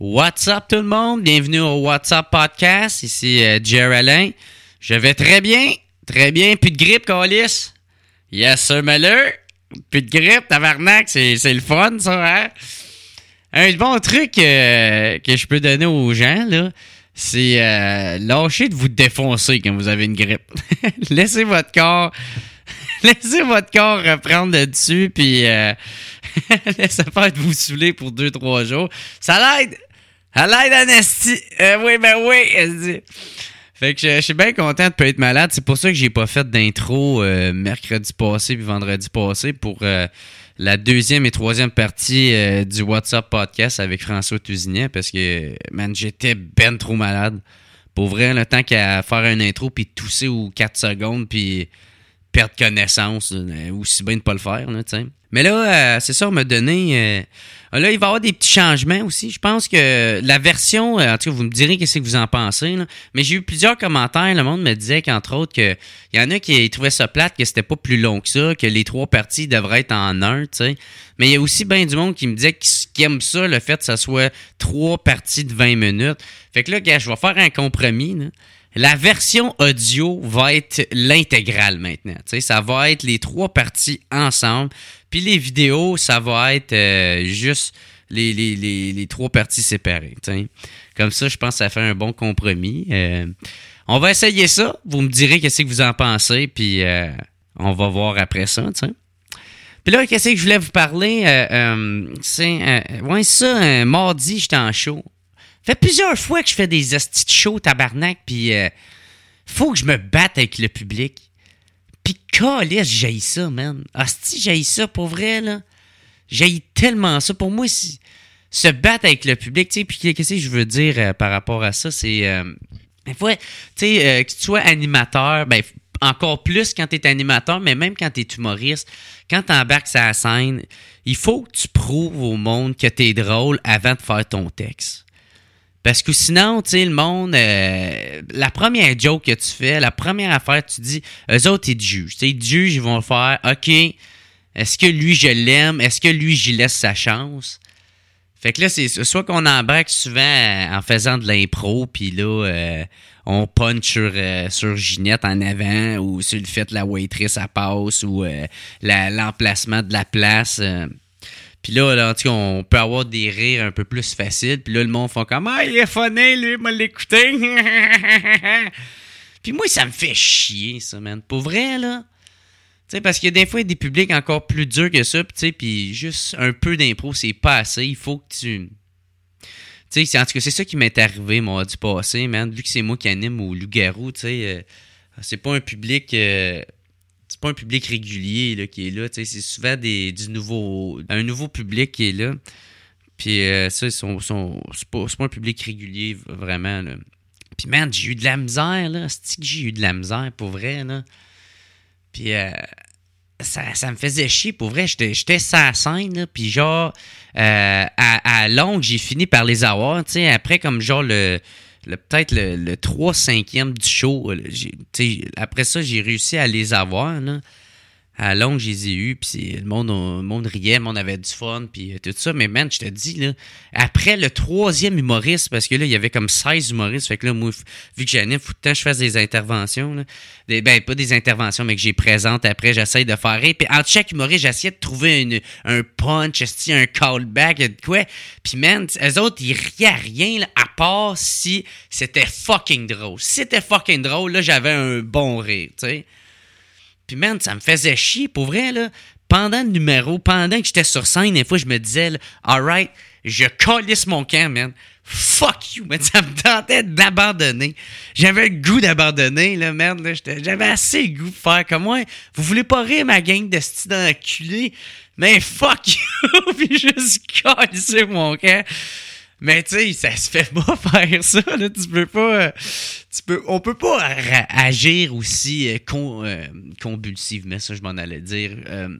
What's up tout le monde? Bienvenue au What's Up Podcast. Ici Jerry Alain. Je vais très bien. Très bien. Plus de grippe, câlisse. Yes, sir, malheur. Plus de grippe, tabarnak. C'est le fun, ça, hein? Un bon truc que je peux donner aux gens, là, c'est lâchez de vous défoncer quand vous avez une grippe. Laissez votre corps reprendre le dessus, puis laissez pas de vous saouler pour 2-3 jours. Ça l'aide! Ça l'aide, Anastie! Oui. Fait que je suis bien content de pas être malade. C'est pour ça que j'ai pas fait d'intro mercredi passé puis vendredi passé pour la deuxième et troisième partie du WhatsApp podcast avec François Tousignan parce que, man, j'étais ben trop malade. Pour vrai, le temps qu'à faire un intro puis tousser ou 4 secondes puis perdre connaissance, aussi bien de pas le faire, là, tu sais. Mais là, c'est ça, on m'a donné... là, il va y avoir des petits changements aussi. Je pense que la version... en tout cas, vous me direz qu'est-ce que vous en pensez, là. Mais j'ai eu plusieurs commentaires. Le monde me disait qu'entre autres, il y en a qui trouvaient ça plate, que c'était pas plus long que ça, que les 3 parties devraient être en 1, tu sais. Mais il y a aussi bien du monde qui me disait qu'ils aiment ça, le fait que ça soit 3 parties de 20 minutes. Fait que là, gars, je vais faire un compromis, là. La version audio va être l'intégrale maintenant. Tu sais, ça va être les 3 parties ensemble. Puis les vidéos, ça va être juste les 3 parties séparées. Tu sais. Comme ça, je pense que ça fait un bon compromis. On va essayer ça. Vous me direz qu'est-ce que vous en pensez. Puis on va voir après ça. Tu sais. Puis là, qu'est-ce que je voulais vous parler? Mardi, j'étais en show. Ça fait plusieurs fois que je fais des hosties de show, tabarnak, pis faut que je me batte avec le public. Pis calisse, j'haïs ça, man. Hostie, j'haïs ça, pour vrai, là. J'haïs tellement ça. Pour moi, se battre avec le public, tu sais, pis qu'est-ce que je veux dire par rapport à ça, c'est... des fois, tu sais, que tu sois animateur, ben, encore plus quand t'es animateur, mais même quand t'es humoriste, quand t'embarques sur la scène, il faut que tu prouves au monde que t'es drôle avant de faire ton texte. Parce que sinon, tu sais, le monde, la première joke que tu fais, la première affaire que tu dis, eux autres, ils te jugent. Tu sais, ils te jugent, ils vont faire, OK, est-ce que lui, je l'aime? Est-ce que lui, j'y laisse sa chance? Fait que là, c'est soit qu'on embarque souvent en faisant de l'impro, puis là, on punch sur Ginette en avant, ou sur le fait que la waitress, elle passe, ou l'emplacement de la place... Puis là, en tout cas, on peut avoir des rires un peu plus faciles. Puis là, le monde fait comme « Ah, il est funny, lui, m'a l'écouté. » Puis moi, ça me fait chier, ça, man. Pour vrai, là. Tu sais, parce que des fois, il y a des publics encore plus durs que ça. Puis tu sais, puis juste un peu d'impro, c'est pas assez. Il faut que tu... Tu sais, en tout cas, c'est ça qui m'est arrivé, moi, du passé, man. Vu que c'est moi qui anime au Loup-Garou, tu sais, c'est pas un public... c'est pas un public régulier là, qui est là. C'est souvent un nouveau public qui est là. Puis ça, c'est pas un public régulier, vraiment. Là. Puis man, j'ai eu de la misère, là. C'est que j'ai eu de la misère, pour vrai, là. Puis ça me faisait chier, pour vrai. J'étais sur la scène, là. Puis genre, à longue, j'ai fini par les avoir. Tu sais, après, comme genre peut-être le 3/5e du show. Après ça, j'ai réussi à les avoir. Là. À longue, je les ai eus. Puis le monde riait, le monde avait du fun. Puis tout ça. Mais man, je te dis, là, après le 3e humoriste, parce que là, il y avait comme 16 humoristes. Fait que là, moi, vu que j'anime, il faut tout le temps que je fasse des interventions. Là. Pas des interventions, mais que j'ai présente après. J'essaye de faire rire. Puis entre chaque humoriste, j'essayais de trouver un punch, un callback, de quoi. Puis man, eux autres, ils riaient à rien, là, à part si c'était fucking drôle. Si c'était fucking drôle, là, j'avais un bon rire, tu sais. Puis man, ça me faisait chier, pour vrai, là. Pendant le numéro, pendant que j'étais sur scène, des fois, je me disais, alright, je calisse mon camp, man. Fuck you, man. Ça me tentait d'abandonner. J'avais le goût d'abandonner, là, merde, là. J'avais assez le goût de faire comme moi. Vous voulez pas rire ma gang de style d'enculé? Mais fuck you! Puis juste calisser mon camp. Mais tu sais, ça se fait pas faire ça, là. On peut pas agir aussi convulsivement, ça je m'en allais dire.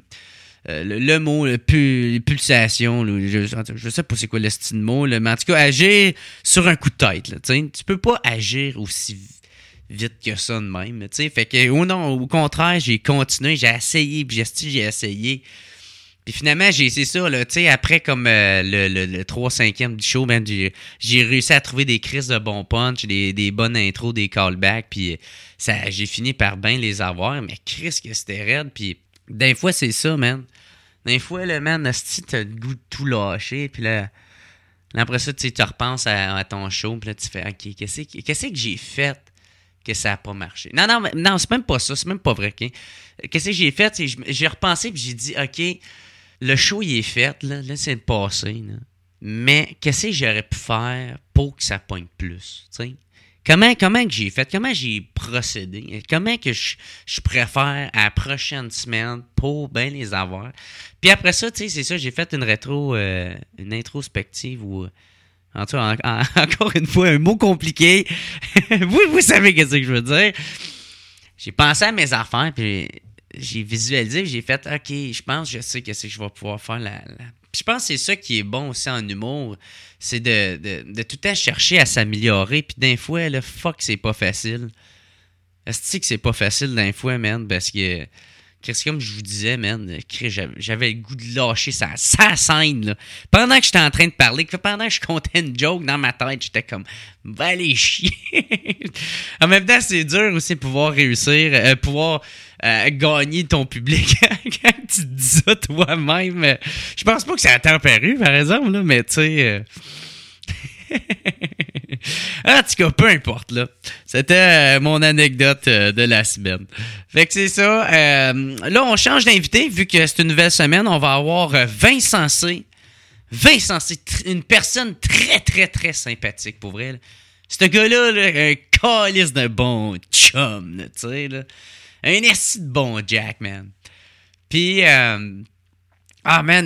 Le mot, pulsation, là, je sais pas c'est quoi le style de mot, là, mais en tout cas, agir sur un coup de tête, là, tu sais. Tu peux pas agir aussi vite que ça de même, tu sais. Fait que, au contraire, j'ai continué, j'ai essayé, puis j'ai essayé. Puis finalement, c'est ça, là, tu sais, après comme le 3/5e du show, man, j'ai réussi à trouver des crises de bons punch, des bonnes intros, des callbacks, puis j'ai fini par bien les avoir, mais Chris que c'était raide, puis d'un fois, c'est ça, man. D'un fois, le man, hostie, t'as le goût de tout lâcher, puis là après ça, tu repenses à ton show, puis là, tu fais, OK, qu'est-ce que j'ai fait que ça n'a pas marché? Non, c'est même pas ça, c'est même pas vrai, OK? Qu'est-ce que j'ai fait? J'ai repensé, puis j'ai dit, OK, le show, il est fait, là c'est le passé, là. Mais qu'est-ce que j'aurais pu faire pour que ça pogne plus, tu sais? Comment que j'ai fait? Comment j'ai procédé? Comment que je préfère à la prochaine semaine pour bien les avoir? Puis après ça, tu sais, c'est ça, j'ai fait une introspective où... En tout cas, encore une fois, un mot compliqué. vous savez qu'est-ce que je veux dire. J'ai pensé à mes affaires, puis j'ai visualisé, j'ai fait, OK, je sais qu'est-ce que je vais pouvoir faire. Puis je pense que c'est ça qui est bon aussi en humour, c'est de tout le temps chercher à s'améliorer. Puis d'un fois, là, fuck, c'est pas facile. Est-ce que c'est pas facile d'un fois, man, parce que... C'est comme je vous disais, man, j'avais le goût de lâcher sa scène, là. Pendant que j'étais en train de parler, pendant que je comptais une joke dans ma tête, j'étais comme, va aller chier. En même temps, c'est dur aussi de pouvoir réussir, gagner ton public quand tu te dis ça toi-même. Je pense pas que ça a tempéré, par exemple, là, mais tu sais... En tout cas, peu importe, là. C'était mon anecdote de la semaine. Fait que c'est ça. Là, on change d'invité, vu que c'est une nouvelle semaine. On va avoir Vincent C. Vincent C, une personne très, très, très sympathique, pour vrai, là. Ce gars-là, là, un calice de bon chum, tu sais, là. Un esti de bon Jack, man. Puis... Ah man,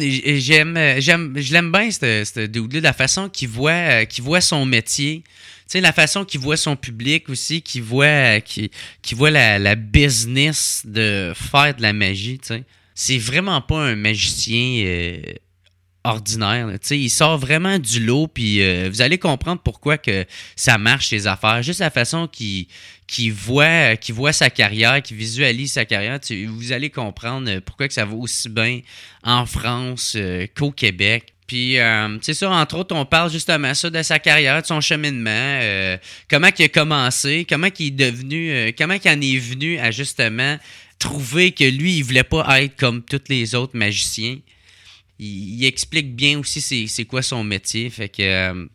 je l'aime bien ce dude-là, la façon qu'il voit son métier, tu sais, la façon qu'il voit son public aussi, qu'il voit la business de faire de la magie, tu sais. C'est vraiment pas un magicien ordinaire, tu sais, il sort vraiment du lot, puis vous allez comprendre pourquoi que ça marche ses affaires, juste la façon qu'il voit sa carrière, qu'il visualise sa carrière, vous allez comprendre pourquoi que ça va aussi bien en France qu'au Québec. Puis, c'est ça, entre autres, on parle justement ça de sa carrière, de son cheminement, comment il a commencé, comment il est devenu, comment il en est venu à justement trouver que lui, il voulait pas être comme tous les autres magiciens. Il explique bien aussi c'est quoi son métier, fait que...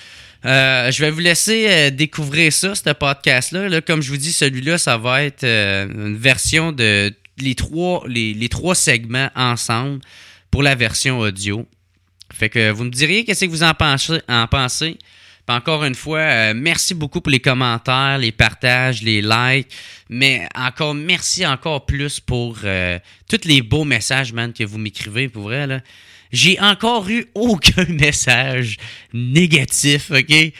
je vais vous laisser découvrir ça, ce podcast-là. Là, comme je vous dis, celui-là, ça va être une version de les trois segments ensemble pour la version audio. Fait que vous me diriez qu'est-ce que vous en pensez. Puis encore une fois, merci beaucoup pour les commentaires, les partages, les likes. Mais merci encore plus pour tous les beaux messages, man, que vous m'écrivez, pour vrai, là. J'ai encore eu aucun message négatif, OK?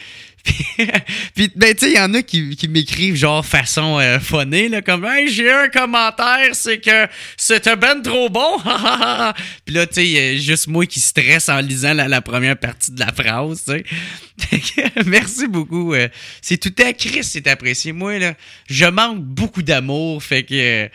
Puis ben, tu sais, il y en a qui m'écrivent genre façon phonée, là, comme « Hey, j'ai un commentaire, c'est que c'était ben trop bon! » Puis là, tu sais, juste moi qui stresse en lisant la première partie de la phrase, tu sais. Merci beaucoup. C'est tout à Chris, c'est apprécié. Moi, là, je manque beaucoup d'amour, fait que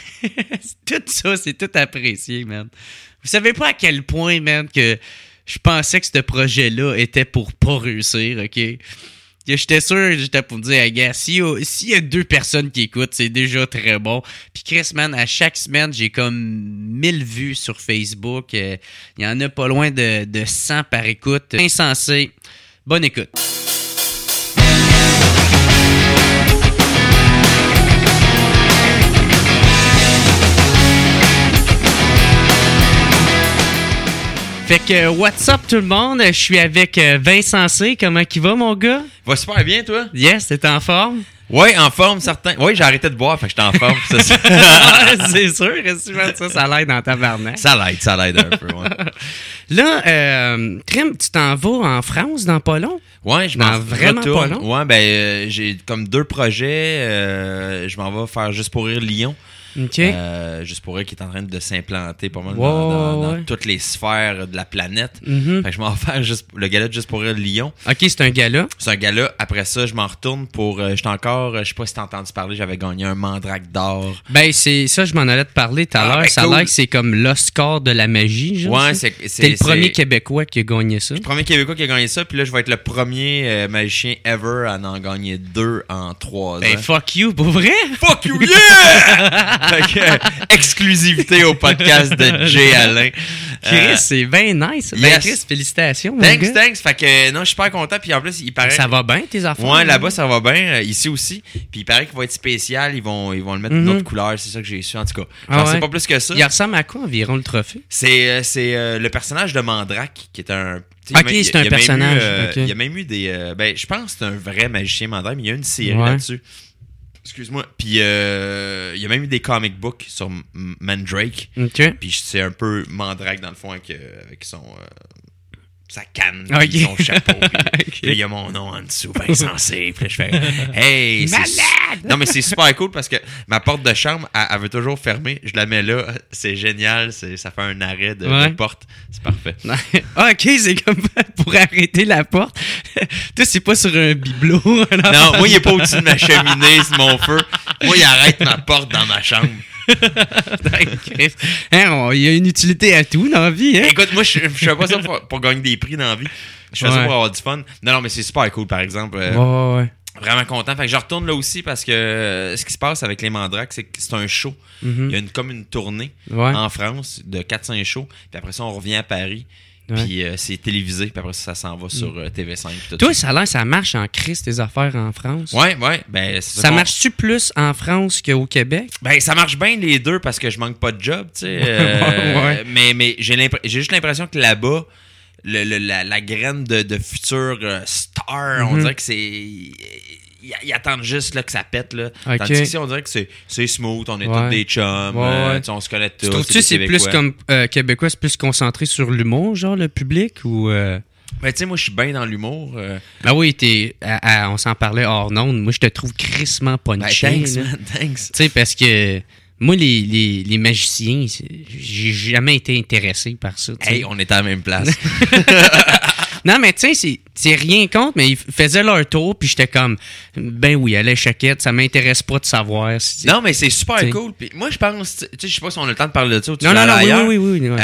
tout ça, c'est tout apprécié, man. Vous savez pas à quel point, man, que je pensais que ce projet-là était pour pas réussir, OK? J'étais pour me dire, gars, s'il y a 2 personnes qui écoutent, c'est déjà très bon. Puis Chris, man, à chaque semaine, j'ai comme 1000 vues sur Facebook. Il y en a pas loin de 100 par écoute. Insensé. Bonne écoute. Fait que, what's up tout le monde? Je suis avec Vincent C. Comment il va, mon gars? Va super bien, toi? Yes, t'es en forme? Oui, en forme, certain. Oui, j'ai arrêté de boire, fait que j'étais en forme. C'est ça. C'est sûr, ça l'aide dans ta tabarnak. Ça l'aide un peu, ouais. Là, Trim, tu t'en vas en France dans pas long? Ouais, je m'en vraiment retourne. Pas long? Ouais, ben, j'ai comme 2 projets. Je m'en vais faire Juste pour rire Lyon. OK. Juste pour elle, qui est en train de s'implanter pas mal Ouais, dans ouais. toutes les sphères de la planète. Mhm. Fait que je m'en vais faire le gala de Juste pour elle Lyon. OK, c'est un gala. C'est un gala. Après ça, je m'en retourne pour... j'étais encore... je sais pas si t'as entendu parler, j'avais gagné un mandrake d'or. Ben, c'est ça, je m'en allais te parler tout à l'heure. Ben, Ça a cool. l'air que c'est comme l'Oscar de la magie, genre. Ouais, ça. c'est T'es le premier Québécois qui a gagné ça. le premier Québécois qui a gagné ça, puis là, je vais être le premier magicien ever à en gagner 2 en 3 ans. Ben, fuck you, pour vrai? Fuck you, yeah! Fait que, exclusivité au podcast de Jay Alain. Chris, c'est bien nice. Ben, yes. Chris, félicitations, mon Thanks, gars. thanks. Fait que, non, je suis super content, puis en plus, il paraît... Ça va bien, tes affaires? Ouais, là-bas, ça va bien. Ici aussi. Puis il paraît qu'il va être spécial. Ils vont le mettre d'une autre couleur. C'est ça que j'ai su, en tout cas. Ah J'en sais ouais. pas plus que ça. Il ressemble à quoi environ le trophée? C'est le personnage de Mandrake, qui est un... Ok, c'est un personnage. Ok. Il y a même eu des... ben, je pense que c'est un vrai magicien Mandrake, mais il y a une série Ouais. là-dessus. Excuse-moi. Puis il y a même eu des comic books sur Mandrake. OK. Puis c'est un peu Mandrake, dans le fond, avec son... sa canne, Ok. puis son chapeau. Puis Ok. là, il y a mon nom en dessous, bien sensé. Puis là, je fais « Hey! c'est Malade! Non, mais c'est super cool parce que ma porte de chambre, elle veut toujours fermer. Je la mets là. C'est génial. Ça fait un arrêt de Ouais. porte. C'est parfait. Ah, OK, c'est comme pour arrêter la porte. Toi, c'est pas sur un bibelot. Non, moi, il est pas au-dessus de ma cheminée, c'est mon feu. Moi, il arrête ma porte dans ma chambre. Chris. Hein, il y a une utilité à tout dans la vie. Hein? Écoute, moi, je fais pas ça pour gagner des prix dans la vie. Je fais ça Ouais. pour avoir du fun. Non, mais c'est super cool, par exemple. Ouais. Vraiment content. Fait que je retourne là aussi parce que ce qui se passe avec les Mandrakes, c'est que c'est un show. Mhm. Il y a comme une tournée Ouais. en France de 4-5 shows. Puis après ça, on revient à Paris. Ouais. Puis c'est télévisé. Puis après ça s'en va sur TV5. puis tout Toi, ça. ça a l'air, ça marche en crise, tes affaires en France. Ouais. Ben, c'est Ça qu'on- marche-tu plus en France qu'au Québec? Ben, ça marche bien les deux parce que je manque pas de job, tu sais. Ouais. Mais j'ai juste l'impression que là-bas, la graine de futur star, on dirait que c'est... Ils attendent juste là, que ça pète. Là. Ok. Tandis qu'ici, on dirait que c'est smooth, on est Ouais. tous des chums, Ouais. tu sais, on se connaît tous. Tu trouves-tu des c'est plus Québécois. comme Québécois, c'est plus concentré sur l'humour, genre le public ou. Ben, tu sais, moi, je suis bien dans l'humour. Ben oui, on s'en parlait hors ondes. Moi, je te trouve crissement Ben, punché. thanks, là. man, thanks. Tu sais, parce que moi, les magiciens, j'ai jamais été intéressé par ça. tu sais. Hey, on est à la même place. Non, mais tu sais, c'est rien contre, mais ils faisaient leur tour, puis j'étais comme, ben oui, à l'échaquette, ça m'intéresse pas de savoir. Si, Non, mais c'est super T'sais. cool. Puis moi, je pense, tu sais, je sais pas si on a le temps de parler de ça ou tu non, veux non, aller ailleurs. oui. Ouais.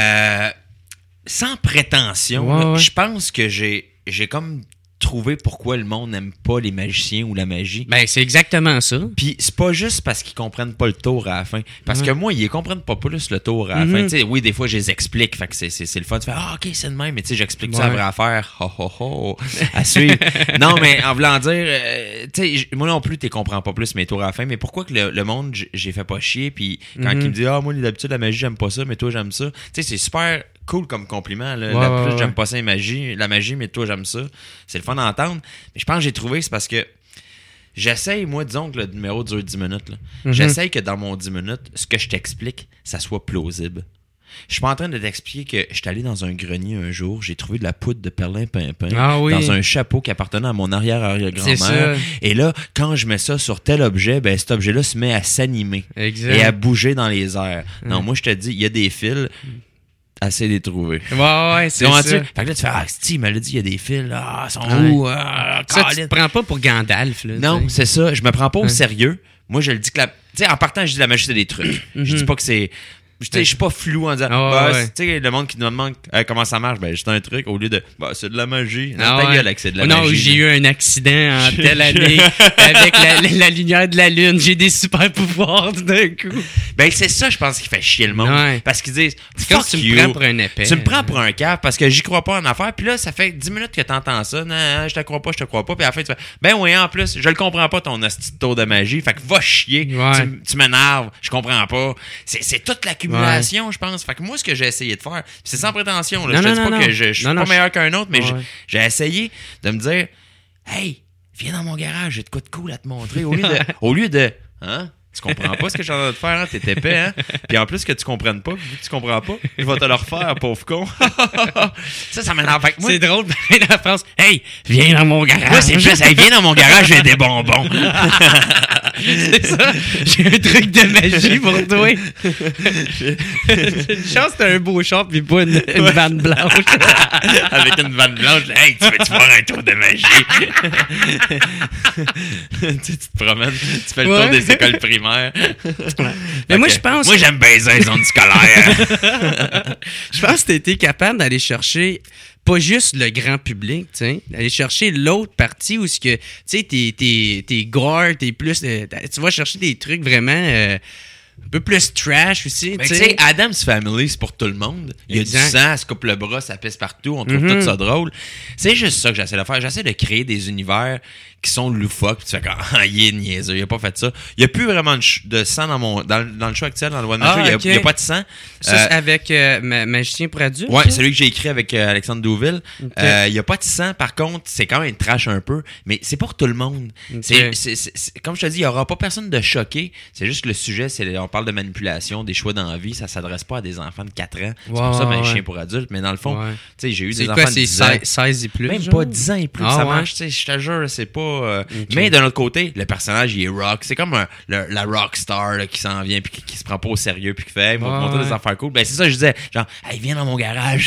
Sans prétention, Ouais, là, ouais. je pense que j'ai comme trouvé pourquoi le monde n'aime pas les magiciens ou la magie. Ben, c'est exactement ça. Puis c'est pas juste parce qu'ils comprennent pas le tour à la fin. Parce que moi, ils comprennent pas plus le tour à la Mhm. fin. Tu sais, oui, des fois, je les explique. Fait que c'est le fun. Tu fais, ah, ok, c'est le même. Mais tu sais, j'explique ça à Ouais. vraie affaire. Ho, ho, ho. À suivre. Non, mais en voulant dire, tu sais, moi non plus, tu comprends pas plus mes tours à la fin. Mais pourquoi que le monde, j'ai fait pas chier. Puis quand il me dit, ah, moi, d'habitude, la magie, j'aime pas ça, mais toi, j'aime ça. Tu sais, c'est super cool comme compliment. Là. Ouais, Plus ouais. j'aime pas ça, la magie, mais toi, j'aime ça. C'est le fun d'entendre. Mais je pense que j'ai trouvé, c'est parce que j'essaye, moi, disons que le numéro dure 10 minutes. Là. Mhm. J'essaye que dans mon 10 minutes, ce que je t'explique, ça soit plausible. Je suis pas en train de t'expliquer que je suis allé dans un grenier un jour, j'ai trouvé de la poudre de perlimpinpin Ah oui. dans un chapeau qui appartenait à mon C'est arrière-arrière-grand-mère. ça. Et là, quand je mets ça sur tel objet, ben cet objet-là se met à s'animer Exact. et à bouger dans les airs. Non, moi, je te dis, il y a des fils, assez de les trouver. Ouais, c'est Comprends-tu? ça. Fait que là, tu fais, ah, Steve, il m'a dit, il y a des fils, là, ils sont Ouais. où? Ah, Ça, tu Colin. te prends pas pour Gandalf, là. Non, tu sais. c'est ça. Je me prends pas au Ouais. sérieux. Moi, je le dis que la... Tu sais, en partant, je dis la magie, c'est des trucs. Je dis pas que c'est... Tu sais, je suis pas flou en disant, Ah ouais, ouais. tu sais, le monde qui nous demande comment ça marche, ben, juste un truc, au lieu de, c'est de la magie. Non, Ah ta ouais. gueule avec c'est de la Non, magie. j'ai eu un accident en telle année avec la lumière de la lune. J'ai des super pouvoirs tout d'un coup. Ben, c'est ça, je pense, qui fait chier le monde. Ouais. Parce qu'ils disent, C'est comme fuck si tu you. me prends pour un épais. Tu me prends pour un cave parce que j'y crois pas en affaires. Puis là, ça fait 10 minutes que t'entends ça. Non, je te crois pas. Puis à la fin, tu fais, ben oui, en plus, je le comprends pas, ton hostie de tour de magie. Fait que va chier. Ouais. Tu m'énerves. Je comprends pas. C'est toute l'accumulation, je pense. Fait que moi, ce que j'ai essayé de faire, c'est sans prétention. Là. Non, Je te non, dis pas non, que je suis non, pas non, meilleur qu'un autre, mais Ouais. j'ai essayé de me dire, hey, viens dans mon garage, j'ai de quoi de cool à te montrer. Au lieu de, hein? Tu comprends pas ce que j'ai en train de faire, hein? T'es épais, hein? Puis en plus que tu comprennes pas, vu que tu comprends pas, je vais te le refaire, pauvre con. ça m'énerve. Moi, c'est drôle, dans la France. Hey, viens dans mon garage. Moi, c'est plus, hey, viens dans mon garage, j'ai des bonbons. C'est ça. J'ai un truc de magie pour toi. J'ai une chance que t'as un beau short pis pas une vanne blanche. Avec une vanne blanche, hey, tu veux-tu voir un tour de magie? Tu te promènes, tu fais le tour des écoles primaires. Mais moi, je pense. Moi, j'aime baiser les zones scolaires. Je pense que t'as été capable d'aller chercher pas juste le grand public, tu sais, d'aller chercher l'autre partie où ce que, tu sais, t'es gore, t'es plus, tu vas chercher des trucs vraiment un peu plus trash aussi, tu sais. Addams Family, c'est pour tout le monde. Il y a du sang, elle se coupe le bras, ça pisse partout, on trouve tout ça drôle. C'est juste ça que j'essaie de faire. J'essaie de créer des univers qui sont loufoques, puis tu fais comme, il est niaiseux, il a pas fait ça. Il y a plus vraiment de sang dans le show actuel, dans le One Man Show, il y a pas de sang. Ça, c'est avec Magicien pour adultes? Ouais, celui que j'ai écrit avec Alexandre Douville. Il y a pas de sang, par contre, c'est quand même trash un peu, mais c'est pour tout le monde. C'est comme je te dis, il y aura pas personne de choqué, c'est juste que le sujet, on parle de manipulation, des choix dans la vie, ça s'adresse pas à des enfants de 4 ans. C'est pour ça Magicien pour adultes, mais dans le fond, tu sais, j'ai eu des enfants de 10 ans. 16 et plus? Même pas 10 ans et plus, ça marche, tu sais, je te jure, c'est pas... Mais d'un autre côté, le personnage, il est rock. C'est comme la rock star là, qui s'en vient puis qui se prend pas au sérieux puis qui fait, hey, moi, montrer des affaires cool. Ben, c'est ça, je disais, genre, hey, viens dans mon garage.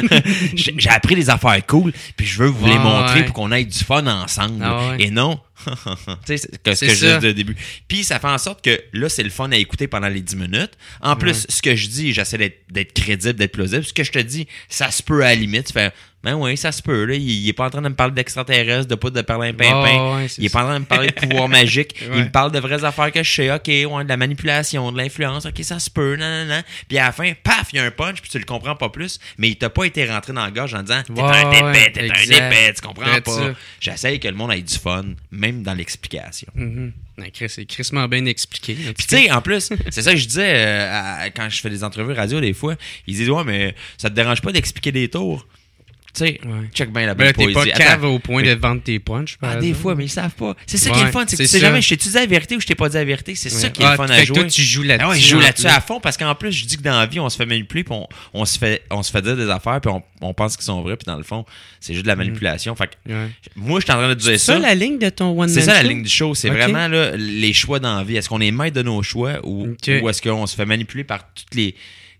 J'ai appris des affaires cool puis je veux vous les montrer pour qu'on ait du fun ensemble. Et non... tu sais, ce que je disais au début. Puis ça fait en sorte que là, c'est le fun à écouter pendant les 10 minutes. En plus, ce que je dis, j'essaie d'être crédible, d'être plausible. Ce que je te dis, ça se peut à la limite. Tu fais, ben oui, ça se peut. Là. Il est pas en train de me parler d'extraterrestres, de poudre de perlimpinpin. Il est pas en train de me parler de pouvoir magique. Il me parle de vraies affaires que je sais. OK, de la manipulation, de l'influence. OK, ça se peut. Non. Puis à la fin, paf, il y a un punch, puis tu le comprends pas plus. Mais il t'a pas été rentré dans la gorge en disant, t'es un épais, t'es un épais, tu comprends pas. J'essaie que le monde ait du fun, même dans l'explication. C'est crissement bien expliqué. Puis tu sais, en plus, c'est ça que je disais quand je fais des entrevues radio des fois, ils disent, ouais, mais ça te dérange pas d'expliquer des tours? Tu sais, check bien la bonne poésie. T'es pas cave au point de vendre tes punchs, des fois, mais ils savent pas. C'est ça qui est le fun, c'est que tu sais jamais, je t'ai-tu dit la vérité ou je t'ai pas dit la vérité. C'est ça qui est le fun à jouer. Toi, tu joues là-dessus. Je joue là-dessus à fond parce qu'en plus, je dis que dans la vie, on se fait manipuler puis on se fait dire des affaires puis on pense qu'ils sont vraies puis dans le fond, c'est juste de la manipulation. Fait que moi, je suis en train de dire ça. C'est ça la ligne de ton One Man Show? C'est ça la ligne du show. C'est vraiment là, les choix dans la vie. Est-ce qu'on est maître de nos choix ou est-ce qu'on se fait manipuler par toutes les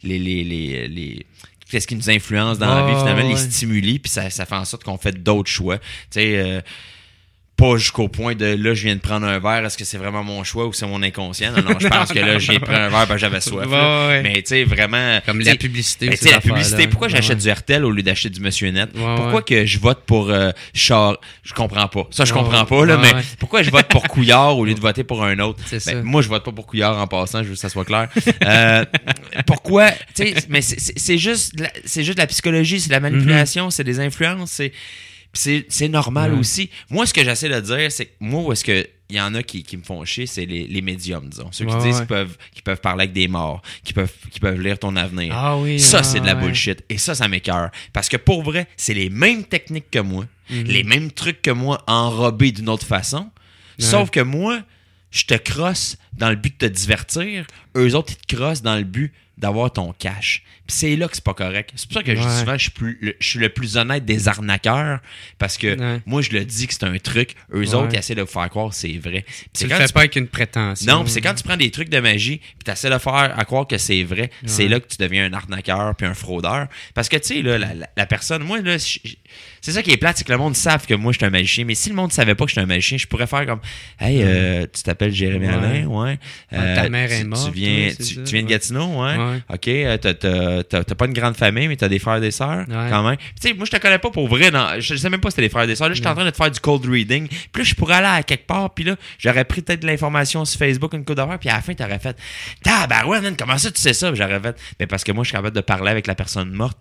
qu'est-ce qui nous influence dans la vie, finalement, les stimuli, puis ça fait en sorte qu'on fait d'autres choix. Tu sais, pas jusqu'au point de là, je viens de prendre un verre, est-ce que c'est vraiment mon choix ou c'est mon inconscient? Non, je pense que là, j'ai pris un verre, j'avais soif. Mais tu sais, vraiment. Comme la publicité. Tu sais, la publicité, pourquoi j'achète du RTL au lieu d'acheter du Monsieur Net? Pourquoi que je vote pour Char? Je comprends pas. Ça, je comprends pas, là, mais pourquoi je vote pour Couillard au lieu de voter pour un autre? Moi, je vote pas pour Couillard en passant, je veux que ça soit clair. Pourquoi? Tu sais, mais c'est juste de la psychologie, c'est de la manipulation, c'est des influences, c'est normal aussi. Moi, ce que j'essaie de dire, c'est que moi, où est-ce que il y en a qui me font chier, c'est les médiums, disons. Ceux qui disent qu'ils peuvent parler avec des morts, qui peuvent lire ton avenir. C'est de la bullshit. Et ça m'écoeure. Parce que pour vrai, c'est les mêmes techniques que moi, les mêmes trucs que moi, enrobés d'une autre façon. Sauf que moi, je te crosse dans le but de te divertir. Eux autres, ils te crossent dans le but d'avoir ton cash. Puis c'est là que c'est pas correct. C'est pour ça que je dis souvent, je suis le plus honnête des arnaqueurs, parce que moi, je le dis que c'est un truc. Eux autres, ils essaient de vous faire croire que c'est vrai. Tu le fais pas avec une prétention. Non, puis c'est quand tu prends des trucs de magie, puis tu essaies de faire à croire que c'est vrai, c'est là que tu deviens un arnaqueur puis un fraudeur. Parce que, tu sais, là, la personne, moi, là, c'est ça qui est plate, c'est que le monde savent que moi, je suis un magicien. Mais si le monde savait pas que je suis un magicien, je pourrais faire comme, hey, tu t'appelles Jérémy Alain, ta mère est morte. Tu viens de Gatineau, OK, t'as pas une grande famille, mais t'as des frères et des sœurs, quand même. Tu sais, moi, je te connais pas pour vrai. Je sais même pas si c'était des frères et des sœurs. Là, je suis en train de te faire du cold reading. Puis là, je pourrais aller à quelque part. Puis là, j'aurais pris peut-être de l'information sur Facebook, une coupe d'heure. Puis à la fin, t'aurais fait, tabarouette, comment ça, tu sais ça? Puis j'aurais fait, mais parce que moi, je suis capable de parler avec la personne morte.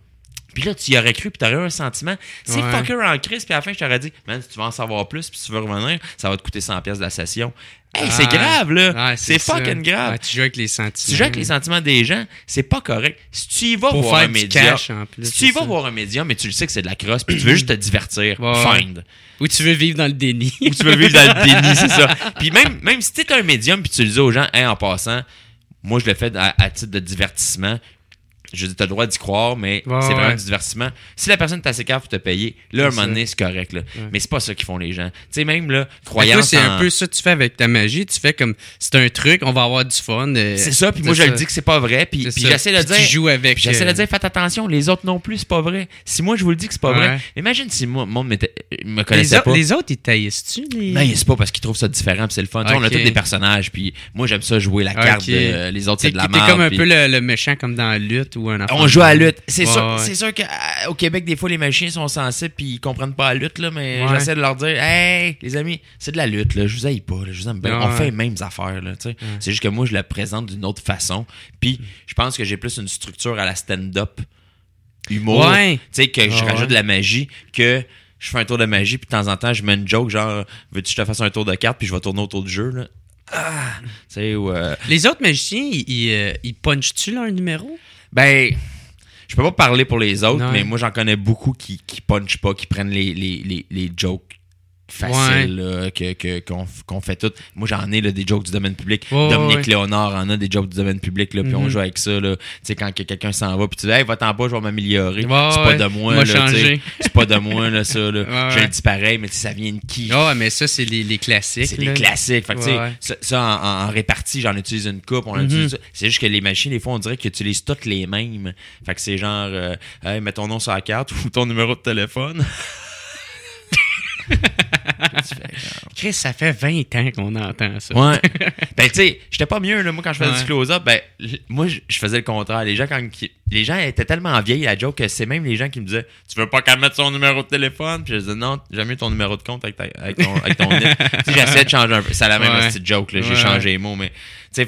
Puis là, tu y aurais cru, puis t'aurais eu un sentiment. C'est Ouais. fucker en crise, puis à la fin, je t'aurais dit, man, si tu veux en savoir plus, puis si tu veux revenir, ça va te coûter 100$ de la session. Hey, c'est grave, là. Ouais, c'est ça. fucking grave. Ouais, tu joues avec les sentiments. Tu joues avec les sentiments des gens, c'est pas correct. Si tu y vas Pour voir faire un du médium, cash, en plus, si tu y c'est vas ça. voir un médium, mais tu le sais que c'est de la crosse, puis tu veux juste te divertir, Ouais. find. Ou tu veux vivre dans le déni. Ou tu veux vivre dans le déni, c'est ça. Puis même si t'es un médium, puis tu le dis aux gens, hey, en passant, moi je le fais à titre de divertissement. Je dis, t'as le droit d'y croire, mais Ouais, c'est vraiment ouais. du divertissement. Si la personne est assez cave pour te payer, là, à un moment donné, c'est correct. Là. Ouais. Mais c'est pas ça qu'ils font les gens. Tu sais, même là, Toi, croyance c'est en... un peu ça que tu fais avec ta magie. Tu fais comme, c'est un truc, on va avoir du fun. C'est ça, puis moi, je le dis que c'est pas vrai. Puis j'essaie de dire... Tu joues avec... Puis j'essaie de dire, faites attention, les autres non plus, c'est pas vrai. Si moi, je vous le dis que c'est pas Ouais. vrai, imagine si moi, le monde me connaissait pas. Les autres, ils taillissent-tu? Les... Non, c'est pas parce qu'ils trouvent ça différent, puis c'est le fun. Tu sais, on a Ok. tous des personnages, puis moi, j'aime ça jouer la carte Ok. de les autres, c'est de la T'es merde. comme un puis- peu le méchant comme dans la lutte ou un enfant. On joue à la lutte. C'est Ouais, sûr, ouais. c'est sûr qu'au Québec, des fois, les magiciens sont sensibles puis ils comprennent pas la lutte, là, mais Ouais. j'essaie de leur dire, hey, les amis, c'est de la lutte, là, je vous haïs pas, là, je vous aime bien. Ouais. On fait les mêmes affaires, là, tu sais. C'est juste que moi, je la présente d'une autre façon. Puis, je pense que j'ai plus une structure à la stand-up humour, Ouais. tu sais, que je Ouais, rajoute ouais. de la magie, que je fais un tour de magie, puis de temps en temps, je mets une joke, genre, veux-tu que je te fasse un tour de cartes, puis je vais tourner autour du jeu, là. Ah! Tu sais, ou... Les autres magiciens, ils punchent-tu leur numéro? Ben, je peux pas parler pour les autres, Non. mais moi, j'en connais beaucoup qui punchent pas, qui prennent les jokes faciles là, qu'on fait toutes. Moi, j'en ai là, des jokes du domaine public. Ouais, Dominique ouais. Léonard en a des jokes du domaine public, là, puis on Mhm. joue avec ça. Là. Tu sais, quand que quelqu'un s'en va, puis tu dis, hey, va-t'en pas, je vais m'améliorer. Ouais, c'est pas ouais. de moi, M'a là, tu sais. changé. C'est pas de moi, là, ça. Là. Ouais, Je ouais. le dis pareil, mais tu sais, ça vient de qui? Ah, mais ça, c'est les classiques. C'est là. des classiques. Fait que, tu sais, Ouais. ça, en répartie, j'en utilise une coupe. On en utilise ça. C'est juste que les machines, des fois, on dirait qu'ils utilisent toutes les mêmes. Fait que c'est genre, hey, mets ton nom sur la carte ou ton numéro de téléphone. Chris, ça fait 20 ans qu'on entend ça. Ouais. Ben, tu sais, j'étais pas mieux, là. Moi, quand je faisais Ouais. du close-up, ben, moi, je faisais le contraire. Les gens étaient tellement vieilles, la joke, que c'est même les gens qui me disaient, tu veux pas qu'elle mette son numéro de téléphone? Puis je disais, non, j'aime mieux ton numéro de compte avec ton nid. Tu sais, j'essayais de changer un peu. C'est la même Ouais. petite joke, là. J'ai Ouais. changé les mots, mais, tu sais,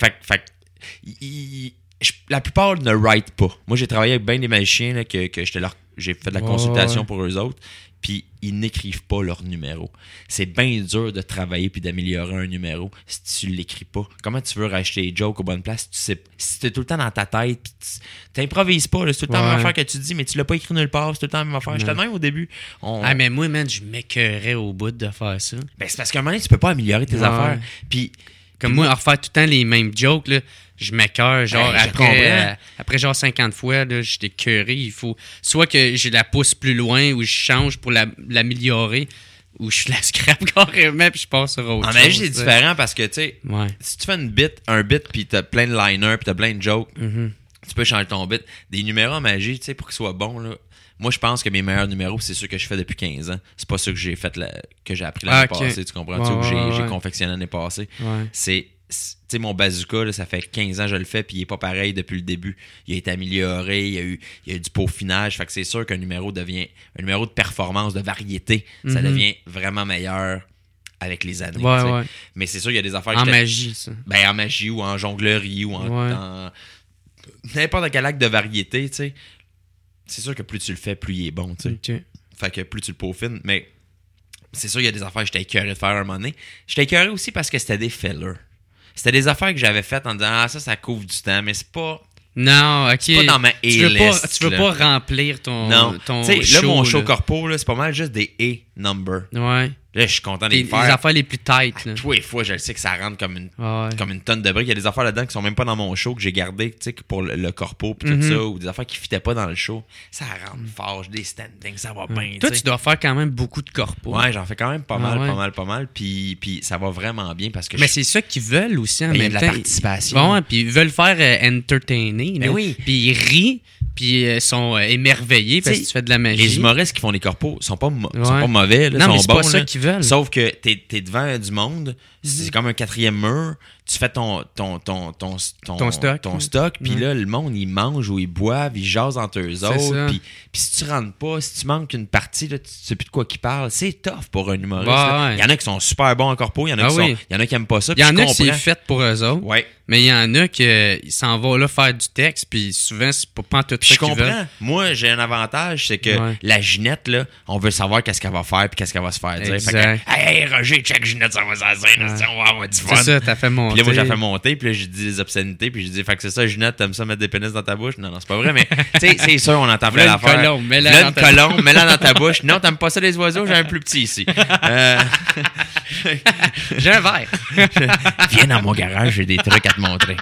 la plupart ne write pas. Moi, j'ai travaillé avec bien des magiciens, là, que j'ai fait de la consultation ouais. pour eux autres. Puis ils n'écrivent pas leur numéro. C'est bien dur de travailler puis d'améliorer un numéro si tu l'écris pas. Comment tu veux racheter les jokes aux bonnes places si tu es tout le temps dans ta tête puis tu n'improvises pas, là, c'est tout le temps la même Ouais. affaire que tu dis, mais tu l'as pas écrit nulle part, c'est tout le temps la même affaire. J'étais même au début. Ah, mais moi, man, je m'écœurais au bout de faire ça. Ben, c'est parce qu'à un moment donné, tu peux pas améliorer tes Ouais. affaires. Puis Comme moi, à refaire tout le temps les mêmes jokes, là, je m'écœure. Genre, Hey, je comprends. après genre 50 fois, là, j'étais écœuré. Il faut soit que je la pousse plus loin ou je change pour l'améliorer ou je la scrape carrément puis je passe sur autre en chose. magie, c'est tu sais. différent parce que, tu sais, Ouais. si tu fais un bit puis t'as plein de liners puis t'as plein de jokes, Mhm. tu peux changer ton bit. Des numéros en magie, tu sais, pour qu'ils soient bons, là. Moi, je pense que mes meilleurs numéros, c'est ceux que je fais depuis 15 ans. C'est pas ceux que j'ai fait que j'ai appris l'année Ah, ok. passée, tu comprends? Ouais, Tu sais, ou j'ai ouais. confectionné l'année passée. Ouais. Tu sais, mon bazooka, là, ça fait 15 ans que je le fais, puis il est pas pareil depuis le début. Il a été amélioré, il y a eu du peaufinage. Fait que c'est sûr qu'un numéro devient un numéro de performance, de variété. Ça Mhm. devient vraiment meilleur avec les années. Ouais, tu sais. ouais. Mais c'est sûr, il y a des affaires En que magie, ça. ben, en magie ou en jonglerie ou Ouais. en n'importe quel acte de variété, tu sais. C'est sûr que plus tu le fais, plus il est bon, tu sais. Ok. Fait que plus tu le peaufines, mais c'est sûr, il y a des affaires que j'étais écœuré de faire à un moment donné. J'étais écœuré aussi parce que c'était des fillers. C'était des affaires que j'avais faites en disant, ah, ça couvre du temps, mais c'est pas... Non, ok. C'est pas dans ma tu veux pas, A-list, tu veux là. pas remplir ton Tu sais, là, mon show là. corpo, là, c'est pas mal juste des A-numbers. Ouais. Là, je suis content de Les les faire. affaires les plus tight, là. Tous les fois, je le sais que ça rentre comme une Ouais. comme une tonne de briques. Il y a des affaires là-dedans qui sont même pas dans mon show que j'ai gardé, tu sais, pour le corpo pis tout Mhm. ça, ou des affaires qui fitaient pas dans le show. Ça rentre fort, j'ai des standings, ça va bien, Toi, tu sais. tu dois faire quand même beaucoup de corpos. Ouais, j'en fais quand même pas mal, ouais. pas mal. Puis ça va vraiment bien parce que Mais c'est ça qu'ils veulent aussi en Ben, il y a même de la temps. participation. Ouais, puis ils veulent faire entertainer. Ben là. oui. Puis ils rient, puis sont émerveillés parce que T'sais, tu fais de la magie. les humoristes qui font des corpos sont pas, sont Ouais. pas mauvais, là, Non, mais sont c'est bons. pas ça là. qu'ils veulent. Sauf que t'es devant du monde, c'est comme un quatrième mur, tu fais ton stock, puis là, le monde, ils mangent ou ils boivent, ils jasent entre eux autres, puis si tu rentres pas, si tu manques une partie, là, tu sais plus de quoi qu'ils parlent, c'est tough pour un humoriste. Il y en a qui sont super bons en corpo, il y en a qui aiment pas ça. Il y en a qui c'est fait pour eux autres, ouais. Mais il y en a qui s'en vont là faire du texte, puis souvent, c'est pas tout ça qu'ils veulent. Je comprends. Moi, j'ai un avantage, c'est que la Ginette, là, on veut savoir qu'est-ce qu'elle va faire puis qu'est-ce qu'elle va se faire dire. Fait que, hey, Roger, check Ginette, ça va s'en scène, on va avoir du fun. C'est ça, t'as fait monter. Puis là, moi, j'ai fait monter, puis là, j'ai dit des obscénités, puis j'ai dit, fait que c'est ça, Ginette, t'aimes ça mettre des pénis dans ta bouche? Non, c'est pas vrai, mais tu sais, c'est sûr, on entend plein d'affaires. Mets-la dans ta bouche. Non, t'aimes pas ça, les oiseaux? J'ai un plus petit ici. J'ai un verre. Viens dans mon garage, j'ai des trucs à te montrer.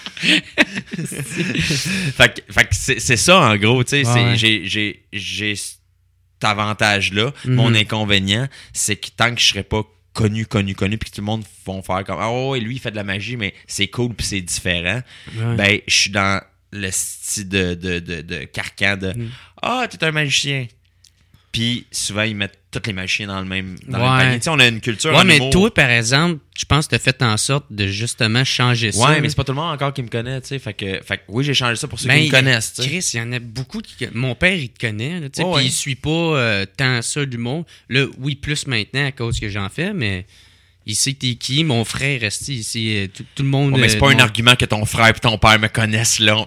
fait que c'est ça, en gros, tu sais, j'ai cet avantage-là. Mon inconvénient, c'est que tant que je serais pas connu, puis que tout le monde vont faire comme oh, et lui, il fait de la magie, mais c'est cool, puis c'est différent. Ben, je suis dans le style de carcan de t'es un magicien. Puis souvent, ils mettent tous les magiciens dans le même panier. Tu sais, on a une culture en mais humour. toi, par exemple, je pense que tu as fait en sorte de justement changer ça. Ouais, mais c'est pas tout le monde encore qui me connaît, tu sais. Fait que oui, j'ai changé ça pour ceux qui me connaissent, tu sais. Chris, il y en a beaucoup qui... Mon père, il te connaît, tu sais, puis il suit pas tant ça d'humour. Là, oui, plus maintenant à cause que j'en fais, mais... Il sait t'es qui, mon frère reste ici, tout le monde... mais c'est pas un argument que ton frère et ton père me connaissent, là.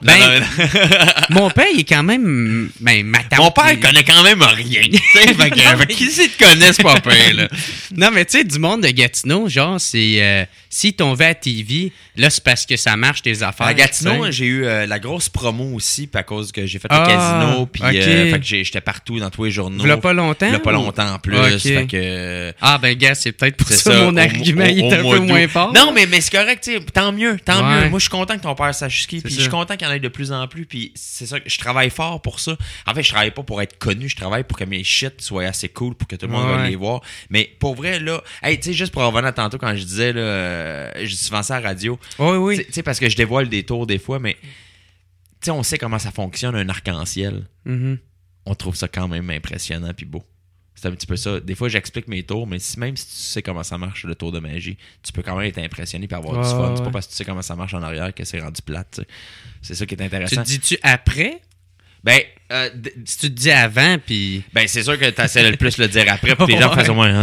Mon père, il est quand même... ma tante... Mon père, il connaît quand même rien, tu sais, fait qui c'est te connaissent, pas père, là? Non, mais tu sais, du monde de Gatineau, genre, c'est... S'ils t'ont vu à TV, là, c'est parce que ça marche, tes affaires. À Gatineau, j'ai eu la grosse promo aussi, puis à cause que j'ai fait le casino, puis fait que j'étais partout dans tous les journaux. Il y a pas longtemps? Il y a pas longtemps en plus, fait que... gars, c'est peut-être pour ça mon argument il est un peu moins fort. Non, mais c'est correct, tu sais, tant mieux. Moi, je suis content que ton père sache ski, puis je suis content qu'il y en ait de plus en plus, puis c'est ça, je travaille fort pour ça. En fait, je travaille pas pour être connu, je travaille pour que mes shit soient assez cool, pour que tout le monde veuille les voir. Mais pour vrai, là, tu sais, juste pour revenir à tantôt quand je disais, là, je dis souvent ça à la radio. Oui. Tu sais, parce que je dévoile des tours des fois, mais tu sais, on sait comment ça fonctionne, un arc-en-ciel. On trouve ça quand même impressionnant puis beau. C'est un petit peu ça. Des fois, j'explique mes tours, mais même si tu sais comment ça marche, le tour de magie, tu peux quand même être impressionné et avoir du fun. C'est pas parce que tu sais comment ça marche en arrière que c'est rendu plate. T'sais. C'est ça qui est intéressant. Tu te dis-tu après? Ben, si tu te dis avant, puis... Ben, c'est sûr que tu essaies le plus le dire après, puis les gens fassent au moins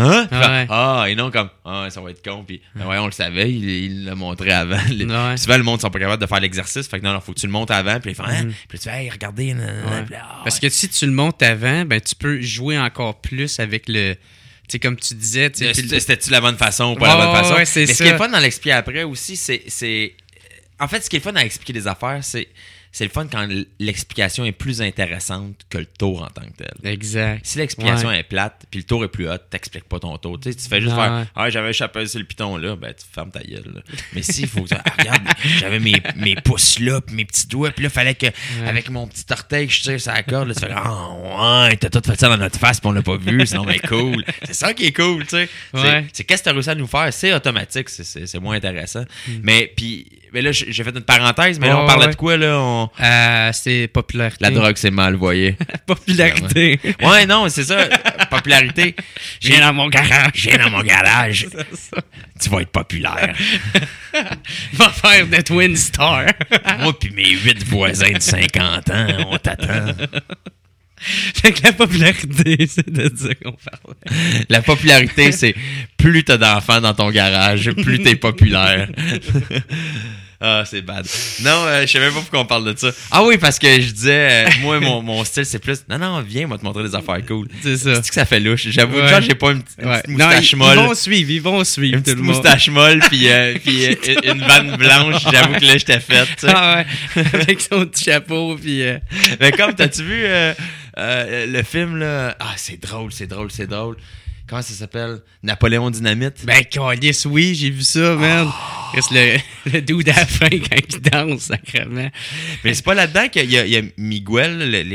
et non comme ça va être con, puis on le savait, il l'a montré avant. Souvent, le monde ne sont pas capables de faire l'exercice, fait que non, faut que tu le montes avant, puis ils font puis tu fais regardez. Parce que si tu le montes avant, ben tu peux jouer encore plus avec le. Tu sais, comme tu disais. C'était-tu la bonne façon ou pas la bonne façon? Mais ce qui est fun dans l'expliquer après aussi, c'est. En fait, ce qui est fun à expliquer des affaires, c'est le fun quand l'explication est plus intéressante que le tour en tant que tel. Exact. Si l'explication est plate, puis le tour est plus hot, t'expliques pas ton tour. Tu sais, tu fais juste faire j'avais échappé sur le piton là, ben tu fermes ta gueule. Là. Mais si, il faut que regarde, j'avais mes pouces là, puis mes petits doigts, puis là, fallait que avec mon petit orteil, je tire sur la corde, là, tu fais t'as tout fait ça dans notre face, puis on l'a pas vu, sinon ben cool. C'est ça qui est cool, tu sais. C'est qu'est-ce que t'as réussi à nous faire, c'est automatique, c'est moins intéressant. Mais là, j'ai fait une parenthèse, mais là, on parlait de quoi, là? C'est popularité. La drogue, c'est mal, vous voyez. Popularité. Ouais, non, c'est ça. Popularité. Viens dans mon garage. Tu vas être populaire. Va faire de Twin Star. Moi pis mes 8 voisins de 50 ans, on t'attend. Fait que la popularité, c'est de ça qu'on parle. La popularité, c'est plus t'as d'enfants dans ton garage, plus t'es populaire. Ah, c'est bad. Non, je sais même pas pourquoi on parle de ça. Ah oui, parce que je disais, moi, mon style, c'est plus... Non, viens, on va te montrer des affaires cool. C'est ça. C'est que ça fait louche. J'avoue, genre, j'ai pas une petite moustache molle. Ils vont suivre. Une petite moustache molle, puis une vanne blanche. J'avoue que là, j'étais faite, tu sais. Ah ouais, avec son petit chapeau, puis... Mais comme, t'as-tu vu le film, là? Ah, c'est drôle. Comment ça s'appelle? Napoléon Dynamite? Ben, câlisse, oui, j'ai vu ça, man. Le dude à la fin quand il danse, sacrément. Mais c'est pas là-dedans qu'il y a Miguel,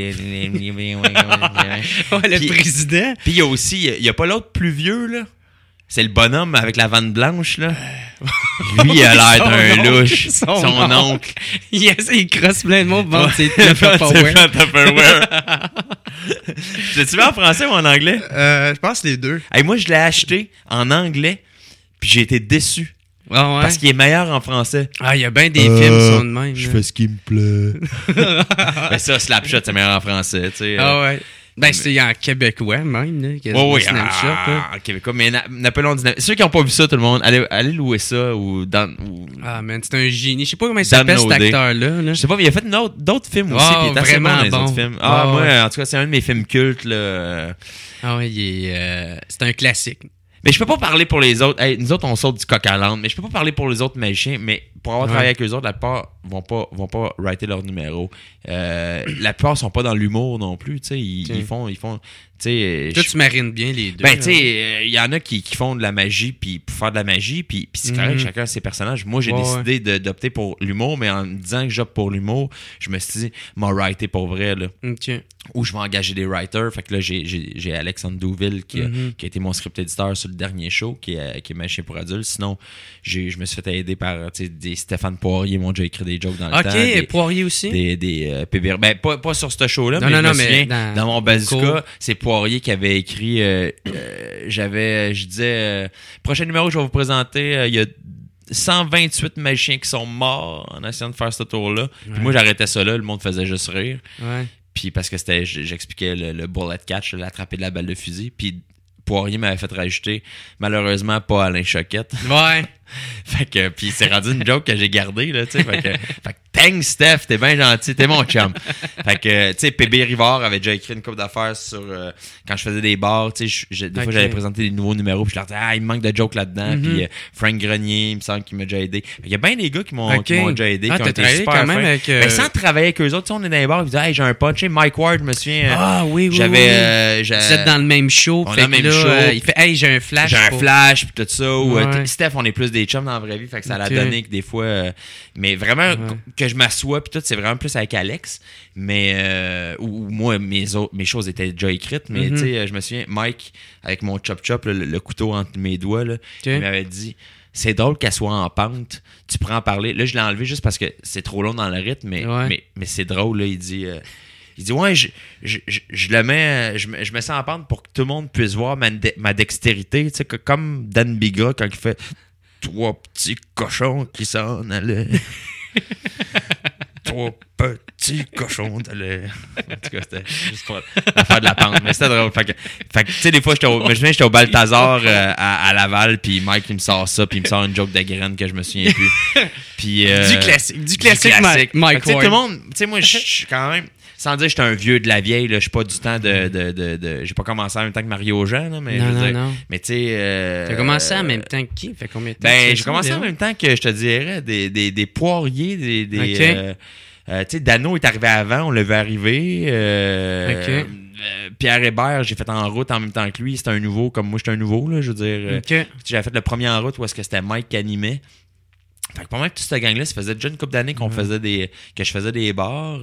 le président. Puis il y a aussi, il y a pas l'autre plus vieux, là? C'est le bonhomme avec la vanne blanche, là. Lui, il a l'air d'un louche. Son oncle. Il crosse plein de monde devant ses Tupperware. L'as-tu vu en français ou en anglais? Je pense les deux. Hey, moi, je l'ai acheté en anglais, puis j'ai été déçu. Ah ouais? Parce qu'il est meilleur en français. Ah, il y a bien des films qui sont de même. Je là. fais ce qui me plaît. Mais ça, Slapshot, c'est meilleur en français, tu sais. Ah ouais. Ben, c'est en québécois même, là. Oui, Snapshot, en québécois. Mais Napoléon Dynamite. Ceux qui n'ont pas vu ça, tout le monde, allez louer ça ou dans. Ah, man, c'est un génie. Je sais pas comment il s'appelle cet acteur-là. Là. Je sais pas, mais il a fait d'autres films aussi. Oh, Puis il est assez vraiment bon dans les bon. autres films. Ah, moi, ouais. en tout cas, c'est un de mes films cultes, là. Ah ouais, c'est un classique. Mais je peux pas parler pour les autres. Hey, nous autres, on saute du coq à l'âne, mais je peux pas parler pour les autres magiciens. Mais pour avoir travaillé avec eux autres, la plupart vont pas writer leur numéro. La plupart sont pas dans l'humour non plus. Tu sais, ils font. Toi, tu marines bien les deux. Ben, tu sais, il y en a qui font de la magie puis pour faire de la magie, puis c'est correct, chacun a ses personnages. Moi, j'ai décidé d'opter pour l'humour, mais en me disant que j'opte pour l'humour, je me suis dit, m'a writer pour vrai, là. OK. Ou je vais engager des writers. Fait que là, j'ai Alexandre Douville qui a été mon script éditeur sur le dernier show, qui est Magicien pour adultes. Sinon, je me suis fait aider par des Stéphane Poirier, m'ont déjà écrit des jokes dans le temps. OK, Poirier aussi? Des PBR. Ben, pas sur ce show-là, non, mais non, je me souviens, dans mon bazooka, cool. c'est Poirier qui avait écrit je disais prochain numéro je vais vous présenter il y a 128 magiciens qui sont morts en essayant de faire ce tour-là. Puis moi j'arrêtais ça là, le monde faisait juste rire. Ouais. Puis parce que j'expliquais le bullet catch, l'attraper de la balle de fusil. Puis Poirier m'avait fait rajouter malheureusement pas Alain Choquette. Ouais. Fait que puis c'est rendu une joke que j'ai gardée là, tu sais. Fait que thanks Steph, t'es bien gentil, t'es mon chum. Fait que tu sais PB Rivard avait déjà écrit une couple d'affaires sur quand je faisais des bars, tu sais des fois j'allais présenter des nouveaux numéros puis je leur disais il me manque de jokes là-dedans, puis Frank Grenier, il me semble qu'il m'a déjà aidé. Il y a bien des gars qui m'ont déjà aidé, qui ont été super quand même avec mais sans travailler avec eux autres, tu sais on est dans les bars, ils disaient j'ai un punch, Mike Ward, je me souviens. Oui. Vous êtes dans le même show, fait que là, il fait j'ai un flash. J'ai un flash puis tout ça ou Steph, on est plus des chums dans la vraie vie, fait que ça l'a donné que des fois mais vraiment que je m'assois puis tout, c'est vraiment plus avec Alex, mais où moi mes choses étaient déjà écrites, mais tu sais je me souviens Mike avec mon chop le couteau entre mes doigts là, il m'avait dit c'est drôle qu'elle soit en pente, tu prends en parler. Là je l'ai enlevé juste parce que c'est trop long dans le rythme, mais c'est drôle là, il dit ouais, je le mets, je me sens en pente pour que tout le monde puisse voir ma dextérité, tu sais, comme Dan Biga quand il fait 3 petits cochons qui s'en allaient. 3 petits cochons d'aller. En tout cas, c'était juste pour faire de la pente, mais c'était drôle. Fait que tu sais, des fois, j'étais au Balthazar à Laval, puis Mike, il me sort ça, puis il me sort une joke de graine que je me souviens plus. Puis, du classique Mike Ward. Tout le monde, tu sais, moi, je suis quand même. Sans dire que j'étais un vieux de la vieille, là, je suis pas du temps de j'ai pas commencé en même temps que Mario Jean, là, mais non. Mais tu sais. T'as commencé en même temps que qui? Fait combien de temps? J'ai commencé en même temps que je te dirais des poiriers, tu sais, Dano est arrivé avant, on l'a vu arriver. Pierre Hébert, j'ai fait en route en même temps que lui. C'était un nouveau, comme moi, j'étais un nouveau, là, je veux dire. J'avais fait le premier en route où est-ce que c'était Mike qui animait. Fait que pendant que toute cette gang-là, ça faisait déjà une couple d'années que je faisais des bars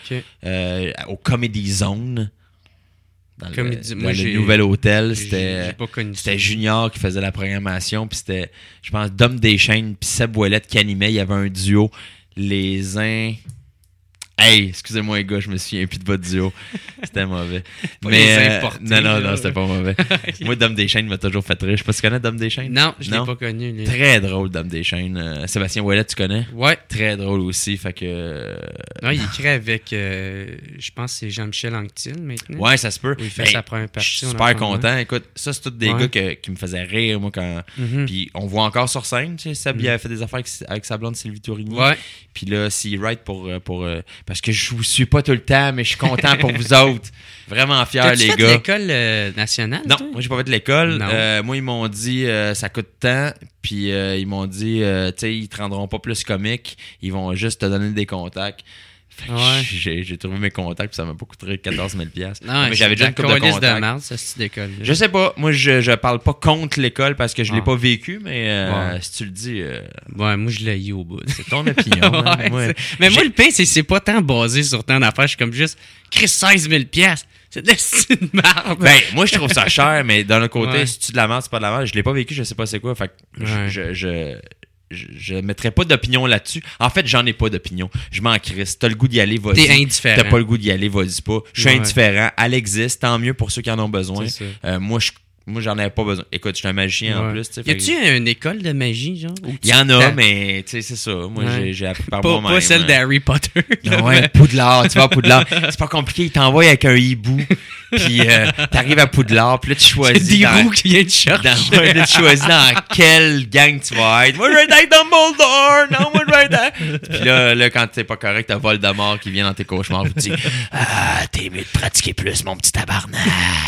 au Comedy Zone. Dans le nouvel hôtel, c'était Junior qui faisait la programmation, puis c'était, je pense, Dom Deschaines puis Seb Ouellette qui animait. Il y avait un duo, les uns... Hey, excusez-moi les gars, je me souviens plus de votre duo. C'était mauvais. Mais non, c'était pas mauvais. Moi, Dom Deschaines m'a toujours fait rire. Je sais pas si tu connais Dom Deschaines. Non, je l'ai pas connu. Lui. Très drôle, Dom Deschaines. Sébastien Ouellet, tu connais? Ouais. Très drôle aussi, fait que... Non, il écrit avec, je pense que c'est Jean-Michel Anctil maintenant. Ouais, ça se peut. Il fait sa première partie. Je suis super content. Écoute, ça, c'est tous des gars qui me faisaient rire, moi, quand... Puis on voit encore sur scène, tu sais, Seb, il avait fait des affaires avec sa blonde Sylvie Tourigny. Ouais. Puis là, s'il write pour parce que je vous suis pas tout le temps, mais je suis content pour vous autres. Vraiment fier, les gars. Tu as fait l'école nationale? Non, toi? moi, j'ai pas fait l'école. Moi, ils m'ont dit ça coûte tant. Puis ils m'ont dit, tu sais, ils te rendront pas plus comique. Ils vont juste te donner des contacts. J'ai trouvé mes contacts, puis ça m'a pas coûté 14 000 $. Non, mais j'avais déjà une couple de contacts. De merde, ça, c'est d'école. Je sais pas. Moi, je parle pas contre l'école parce que je l'ai pas vécu, mais si tu le dis... Ouais, moi, je l'ai eu au bout. C'est ton opinion. Mais moi, le pire, c'est pas tant basé sur tant d'affaires. Je suis comme juste, Chris, 16 000 $. C'est de la merde. Ben, moi, je trouve ça cher, mais d'un autre côté, si tu de la merde, c'est pas de la merde. Je l'ai pas vécu, je sais pas c'est quoi. Fait que je mettrais pas d'opinion là-dessus. En fait, j'en ai pas d'opinion. Je m'en crisse. T'as le goût d'y aller, vas-y. T'es indifférent. T'as pas le goût d'y aller, vas-y pas. Je suis indifférent. Elle existe, tant mieux pour ceux qui en ont besoin. Moi, j'en avais pas besoin. Écoute, je suis un magicien en plus. Y a-tu une école de magie, genre? Il y en a, mais tu sais, c'est ça. Moi, j'ai appris par moi-même. Pas celle d'Harry Potter. Ouais, Poudlard. Tu vas à Poudlard. C'est pas compliqué. Ils t'envoient avec un hibou. Puis t'arrives à Poudlard. Puis là, tu choisis. C'est des hiboux qui viennent te chercher. Là, tu choisis dans quelle gang tu vas être. Moi, je vais être Dumbledore. Non, moi, je vais être... Puis là, quand t'es pas correct, t'as Voldemort qui vient dans tes cauchemars. Vous dit t'es mieux de pratiquer plus, mon petit tabarnak.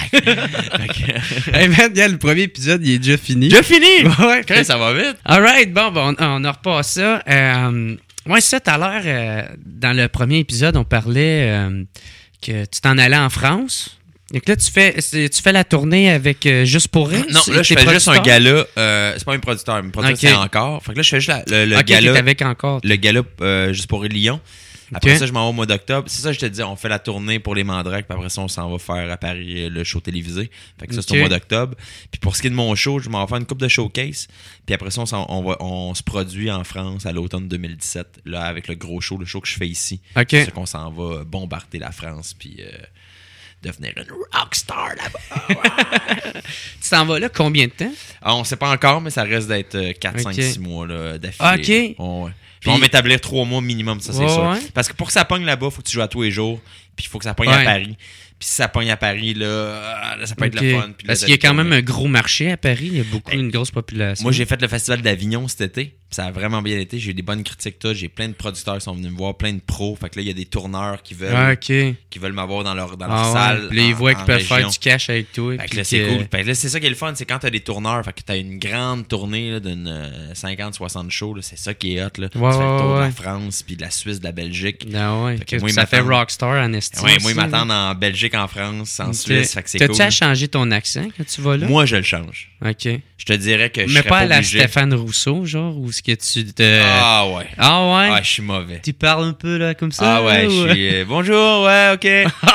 Hey man, le premier épisode, il est déjà fini. Déjà fini? Ouais. Okay, ça va vite. Alright, bon, on a repassé ça. Ouais, c'est ça, tout à l'heure, dans le premier épisode, on parlait que tu t'en allais en France. Donc là, tu fais la tournée avec Juste pour rire? Non, là, je fais juste un gala. C'est pas mes producteurs. Mes producteurs, c'est encore. Fait que là, je fais juste le gala. Avec encore. Le gala Juste pour rire Lyon. Après ça, je m'en vais au mois d'octobre. C'est ça, je te dis, on fait la tournée pour les Mandrakes, puis après ça, on s'en va faire à Paris le show télévisé. Fait que ça, c'est au mois d'octobre. Puis pour ce qui est de mon show, je m'en vais faire une couple de showcase. Puis après ça, on se produit en France à l'automne 2017, là, avec le gros show, le show que je fais ici. C'est ça qu'on s'en va bombarder la France, puis devenir une rockstar là-bas. Tu t'en vas là combien de temps? On sait pas encore, mais ça reste d'être 4, 5, 6 mois là, d'affilée. OK. Puis on va m'établir 3 mois minimum, ça c'est sûr. Ouais. Parce que pour que ça pogne là-bas, il faut que tu joues à tous les jours. Puis il faut que ça pogne à Paris. Puis si ça pogne à Paris, là ça peut être le fun. Puis parce qu'il y a quand même un gros marché à Paris. Il y a une grosse population. Moi, j'ai fait le festival d'Avignon cet été. Ça a vraiment bien été. J'ai eu des bonnes critiques. J'ai plein de producteurs qui sont venus me voir, plein de pros. Fait que là, il y a des tourneurs qui veulent m'avoir dans leur salle. Puis là, ils voient qu'ils peuvent faire du cash avec toi. Fait que là, c'est cool. Fait que là, c'est ça qui est le fun. C'est quand t'as des tourneurs. Fait que t'as une grande tournée là, d'une 50-60 shows. Là, c'est ça qui est hot. Là. Tu fais le tour de la France, puis de la Suisse, de la Belgique. Ça fait rockstar en estime. Ouais, moi, ils m'attendent en Belgique, en France, en Suisse. Fait que c'est cool. T'as-tu à changer ton accent quand tu vas là? Moi, je le change. OK. Je te dirais que je mais serais pas à la obligé. Stéphane Rousseau, genre, ou ce que tu te... Ah ouais. Ah, je suis mauvais. Tu parles un peu, là, comme ça? Ah ouais, je suis... bonjour, ouais, OK.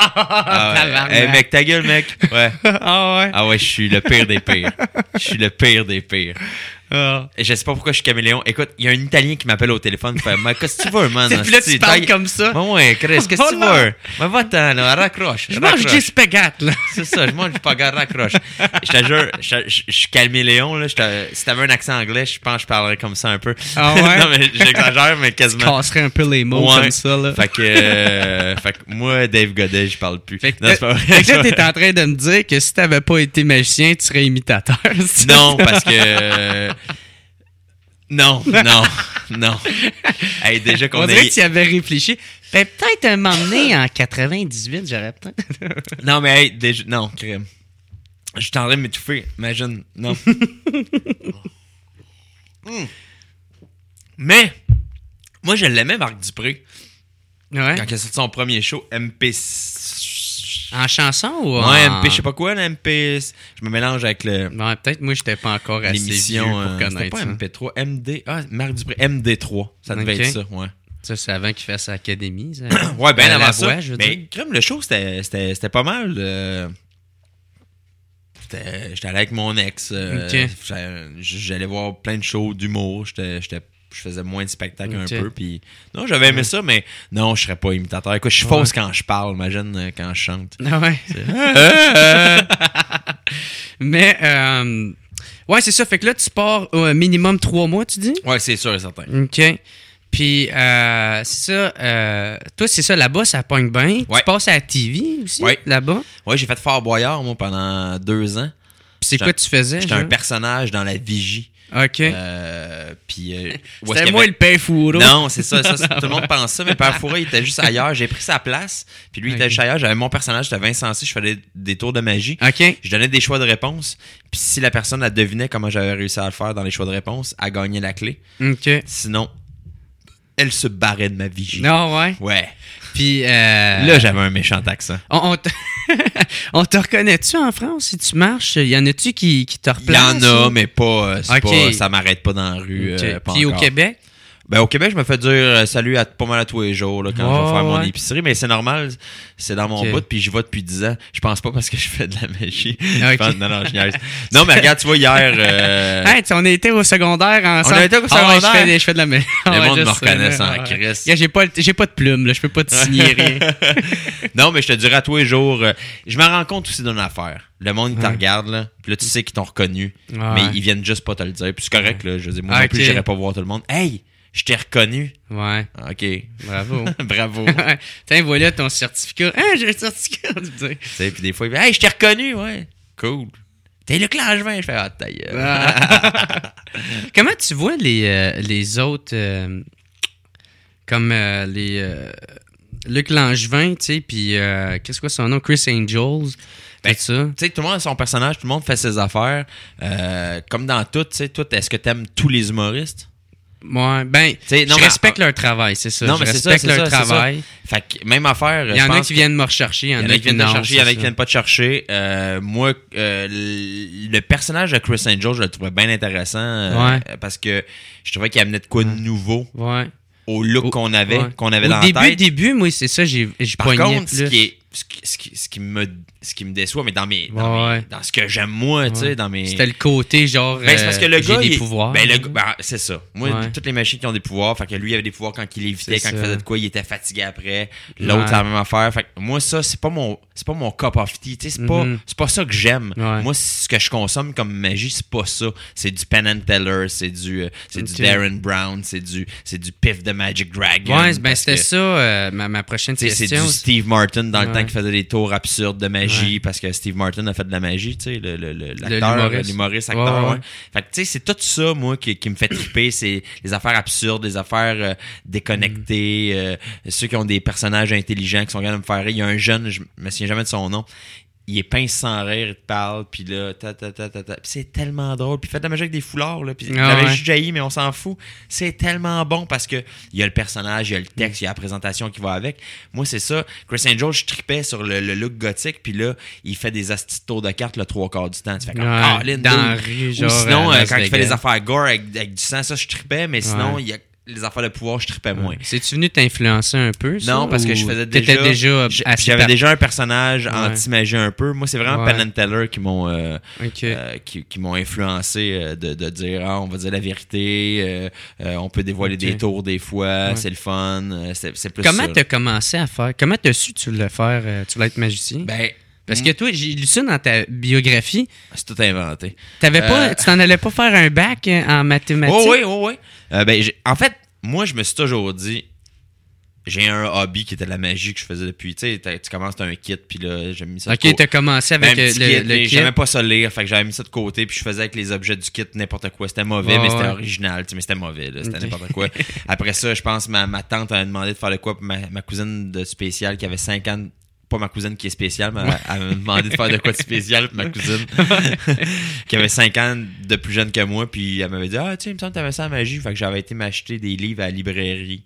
Hey, mec, ta gueule, mec. Ouais. Ah ouais, je suis le pire des pires. Je suis le pire des pires. Et je sais pas pourquoi je suis caméléon. Écoute, il y a un Italien qui m'appelle au téléphone. Il fait, qu'est-ce que tu veux, man? Puis là, tu parles comme ça. Ouais, Chris, qu'est-ce que tu veux? Mais va-t'en, là, raccroche. Je mange des spaghettes, là. C'est ça, je mange du spaghetti, raccroche. Je te jure, je suis caméléon, là. Si t'avais un accent anglais, je pense que je parlerais comme ça un peu. Ah ouais? Non, mais j'exagère, mais quasiment. Tu casserais un peu les mots comme ça, là. Fait que moi, Dave Godet, je parle plus. Fait que là, t'es en train de me dire que si t'avais pas été magicien, tu serais imitateur. Non, parce que... Non. Hey, déjà qu'on on dirait que tu y avais réfléchi. Peut-être un moment donné, en 98, j'aurais peut-être... Non, mais hey, déjà... Non, crème. Je suis en train de m'étouffer. Imagine. Non. Mais, moi, je l'aimais, Marc Dupré. Ouais. Quand il a sorti son premier show, MP... En chanson ou Ouais, MP, je sais pas quoi, MP... Je me mélange avec le... Ouais, peut-être moi, j'étais pas encore assez vieux pour connaître c'était pas ça. MP3, MD... Ah, Marc Dupré, MD3. Ça devait être ça, ouais. Ça, c'est avant qu'il fasse Académie. Ouais, bien avant la ça. voix, je veux mais dire. crème, le show, c'était pas mal. J'étais allé avec mon ex. J'allais voir plein de shows d'humour. Je faisais moins de spectacles un peu. Puis non, j'avais aimé ça, mais non, je serais pas imitateur. Écoute, je suis fausse quand je parle, imagine quand je chante. Ah ouais. Mais, ouais, c'est ça. Fait que là, tu pars au minimum 3 mois, tu dis? Ouais, c'est sûr et certain. OK. Puis, c'est ça. Toi, c'est ça, là-bas, ça pogne bien. Ouais. Tu passes à la TV aussi, là-bas? Ouais, j'ai fait Fort Boyard, moi, pendant 2 ans. Puis, c'est quoi tu faisais? J'étais un personnage dans la vigie. OK. C'était moi le père Fourreau. Non, c'est ça, tout le monde pense ça, mais Père Fourreau, il était juste ailleurs. J'ai pris sa place, puis lui, il était juste ailleurs. J'avais mon personnage, c'était Vincent C. Je faisais des tours de magie. OK. Je donnais des choix de réponse, puis si la personne elle devinait comment j'avais réussi à le faire dans les choix de réponse, elle gagnait la clé. OK. Sinon, elle se barrait de ma vigie. Non, ouais. Ouais. Puis, là, j'avais un méchant accent. On te reconnaît-tu en France si tu marches? Y en a-tu qui te replacent? Il y en a, mais pas, OK. ça m'arrête pas dans la rue. Okay. Pas puis encore. au Québec? Ben, au Québec, je me fais dire salut à pas mal à tous les jours là, quand je vais faire mon épicerie, mais c'est normal, c'est dans mon bout, puis j'y vais depuis 10 ans. Je pense pas parce que je fais de la magie. Non, je niaise. Non, mais regarde, tu vois, hier... Hey, on a été au secondaire ensemble. On a été au secondaire? Je fais de la magie. Le monde me reconnaît en Christ. J'ai pas de plume, là, je peux pas te signer rien. Non, mais je te dirais à tous les jours, je me rends compte aussi d'une affaire. Le monde, il te regarde, là, puis là, tu sais qu'ils t'ont reconnu, mais ils viennent juste pas te le dire. Puis c'est correct, là, je veux dire, moi non plus, j'irais pas voir tout le monde. Hey! Je t'ai reconnu. Ouais. OK. Bravo. Bravo. Tiens, voilà ton certificat. J'ai un certificat. Tu sais, puis des fois, il dit, hey, je t'ai reconnu, ouais. Cool. T'es Luc Langevin. Je fais, ta gueule. Comment tu vois les autres, comme Luc Langevin, tu sais, puis qu'est-ce que son nom? Chris Angels. Ben, tu sais, tout le monde a son personnage, tout le monde fait ses affaires. Comme dans tout, tu sais, toi, est-ce que t'aimes tous les humoristes? Ouais, ben, je respecte leur travail, c'est ça. Non, je mais respecte leur travail. Fait que même affaire. Il y en a qui viennent me rechercher, il y en a qui viennent te chercher, il y en a qui viennent pas te chercher. Moi, le personnage de Chris Angel, je le trouvais bien intéressant parce que je trouvais qu'il amenait de quoi de nouveau au look qu'on avait dans la tête. Au début, moi, c'est ça, j'ai poigné. Par contre, ce qui me déçoit, mais dans ce que j'aime moi, tu sais, dans mes... C'était le côté, genre, c'est parce que le gars, j'ai des pouvoirs. C'est ça. Moi, toutes les machines qui ont des pouvoirs, fait que lui, il avait des pouvoirs quand il évitait, quand il faisait de quoi, il était fatigué après. L'autre, c'est la même affaire. Fait que moi, ça, c'est pas mon cup of tea, tu sais, c'est pas ça que j'aime. Moi, ce que je consomme comme magie, c'est pas ça. C'est du Penn and Teller, c'est du Darren Brown, c'est du Piff the Magic Dragon. Ouais, ben c'était ça, ma prochaine question. C'est du Steve Martin dans le temps qui faisait des tours absurdes de magie parce que Steve Martin a fait de la magie, tu sais, l'acteur, l'humoriste, acteur. Ouais. Fait que tu sais, c'est tout ça, moi, qui me fait triper. C'est les affaires absurdes, les affaires déconnectées, ceux qui ont des personnages intelligents qui sont capables de me faire rire. Il y a un jeune, je me souviens jamais de son nom. Il est pince sans rire, il te parle, puis là, Puis c'est tellement drôle. Puis il fait de la magie avec des foulards, là. Puis j'avais juste jailli, mais on s'en fout. C'est tellement bon parce que il y a le personnage, il y a le texte, il y a la présentation qui va avec. Moi, c'est ça. Chris Angel, je tripais sur le look gothique, puis là, il fait des astis de tours de cartes le 3/4 du temps. Tu fais comme dans la rue, genre. Ou sinon, quand il fait des affaires gore avec du sang, ça, je tripais, mais sinon, il y a les affaires de pouvoir, je trippais moins. C'est-tu venu t'influencer un peu, ça? Non, parce que je faisais j'avais déjà un personnage anti-magie un peu. Moi, c'est vraiment Penn and Teller qui m'ont qui m'ont influencé de dire on va dire la vérité, on peut dévoiler des tours des fois, c'est le fun, c'est plus Comment ça. t'as commencé à faire? Comment t'as su que tu voulais faire, tu voulais être magicien? Ben, parce que toi, j'ai lu ça dans ta biographie. C'est tout inventé. Tu t'en allais pas faire un bac en mathématiques? Oui. En fait, moi, je me suis toujours dit, j'ai un hobby qui était de la magie que je faisais depuis. Tu sais, tu commences, t'as un kit, puis là, j'ai mis ça de côté. Ok, t'as commencé avec le kit. J'aimais pas ça lire, fait que j'avais mis ça de côté, puis je faisais avec les objets du kit n'importe quoi. C'était mauvais, mais c'était original, mais c'était mauvais, là, c'était n'importe quoi. Après ça, je pense, ma tante m'a demandé de faire de quoi, pour ma cousine de spécial qui avait 5 ans. Pas ma cousine qui est spéciale, mais elle m'a demandé de faire de quoi de spécial pour ma cousine qui avait 5 ans de plus jeune que moi, puis elle m'avait dit il me semble que t'avais ça en magie, fait que j'avais été m'acheter des livres à la librairie.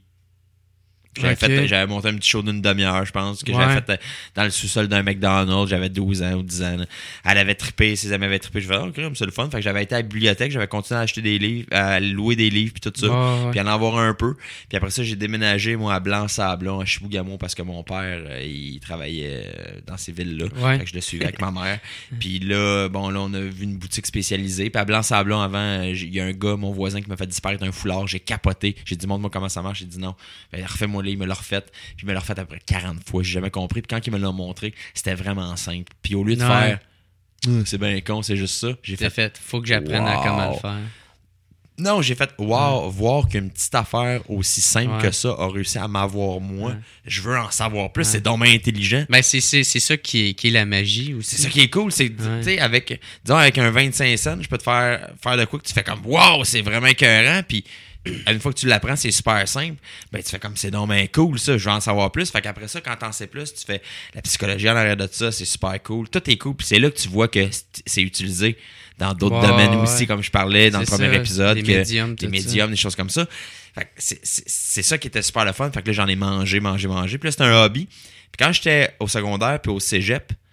J'avais monté un petit show d'une demi-heure, je pense, que j'avais fait dans le sous-sol d'un McDonald's. J'avais 12 ans ou 10 ans. Là. Elle avait trippé, ses amis avaient trippé. Je faisais, c'est le fun. Fait que j'avais été à la bibliothèque, j'avais continué à acheter des livres, à louer des livres, puis tout ça. Puis à en avoir un peu. Puis après ça, j'ai déménagé, moi, à Blanc-Sablon, à Chibougamau, parce que mon père, il travaillait dans ces villes-là. Fait que je le suivais avec ma mère. Puis là, on a vu une boutique spécialisée. Puis à Blanc-Sablon, avant, il y a un gars, mon voisin, qui m'a fait disparaître un foulard. J'ai capoté. J'ai dit, montre-moi comment ça marche. J'ai dit non. Refais-moi il me l'a refait, puis il me l'a refait après 40 fois, j'ai jamais compris, puis quand il me l'a montré, c'était vraiment simple, puis au lieu de faire c'est bien con, c'est juste ça, j'ai fait faut que j'apprenne à comment le faire. Non, j'ai fait voir qu'une petite affaire aussi simple que ça a réussi à m'avoir moi, je veux en savoir plus, c'est dommage intelligent. Ben c'est ça qui est la magie aussi. C'est ça qui est cool, c'est tu sais avec un 25 cents, je peux te faire de quoi que tu fais comme wow, c'est vraiment écœurant, puis une fois que tu l'apprends, c'est super simple. Ben, tu fais comme c'est donc bien cool, ça. Je veux en savoir plus. Fait qu'après ça, quand t'en sais plus, tu fais la psychologie en arrière de ça, c'est super cool. Tout est cool. Puis c'est là que tu vois que c'est utilisé dans d'autres domaines aussi, comme je parlais dans le premier épisode. Des médiums, des choses comme ça. Fait que c'est ça qui était super le fun. Fait que là, j'en ai mangé. Puis là, c'était un hobby. Puis quand j'étais au secondaire puis au cégep,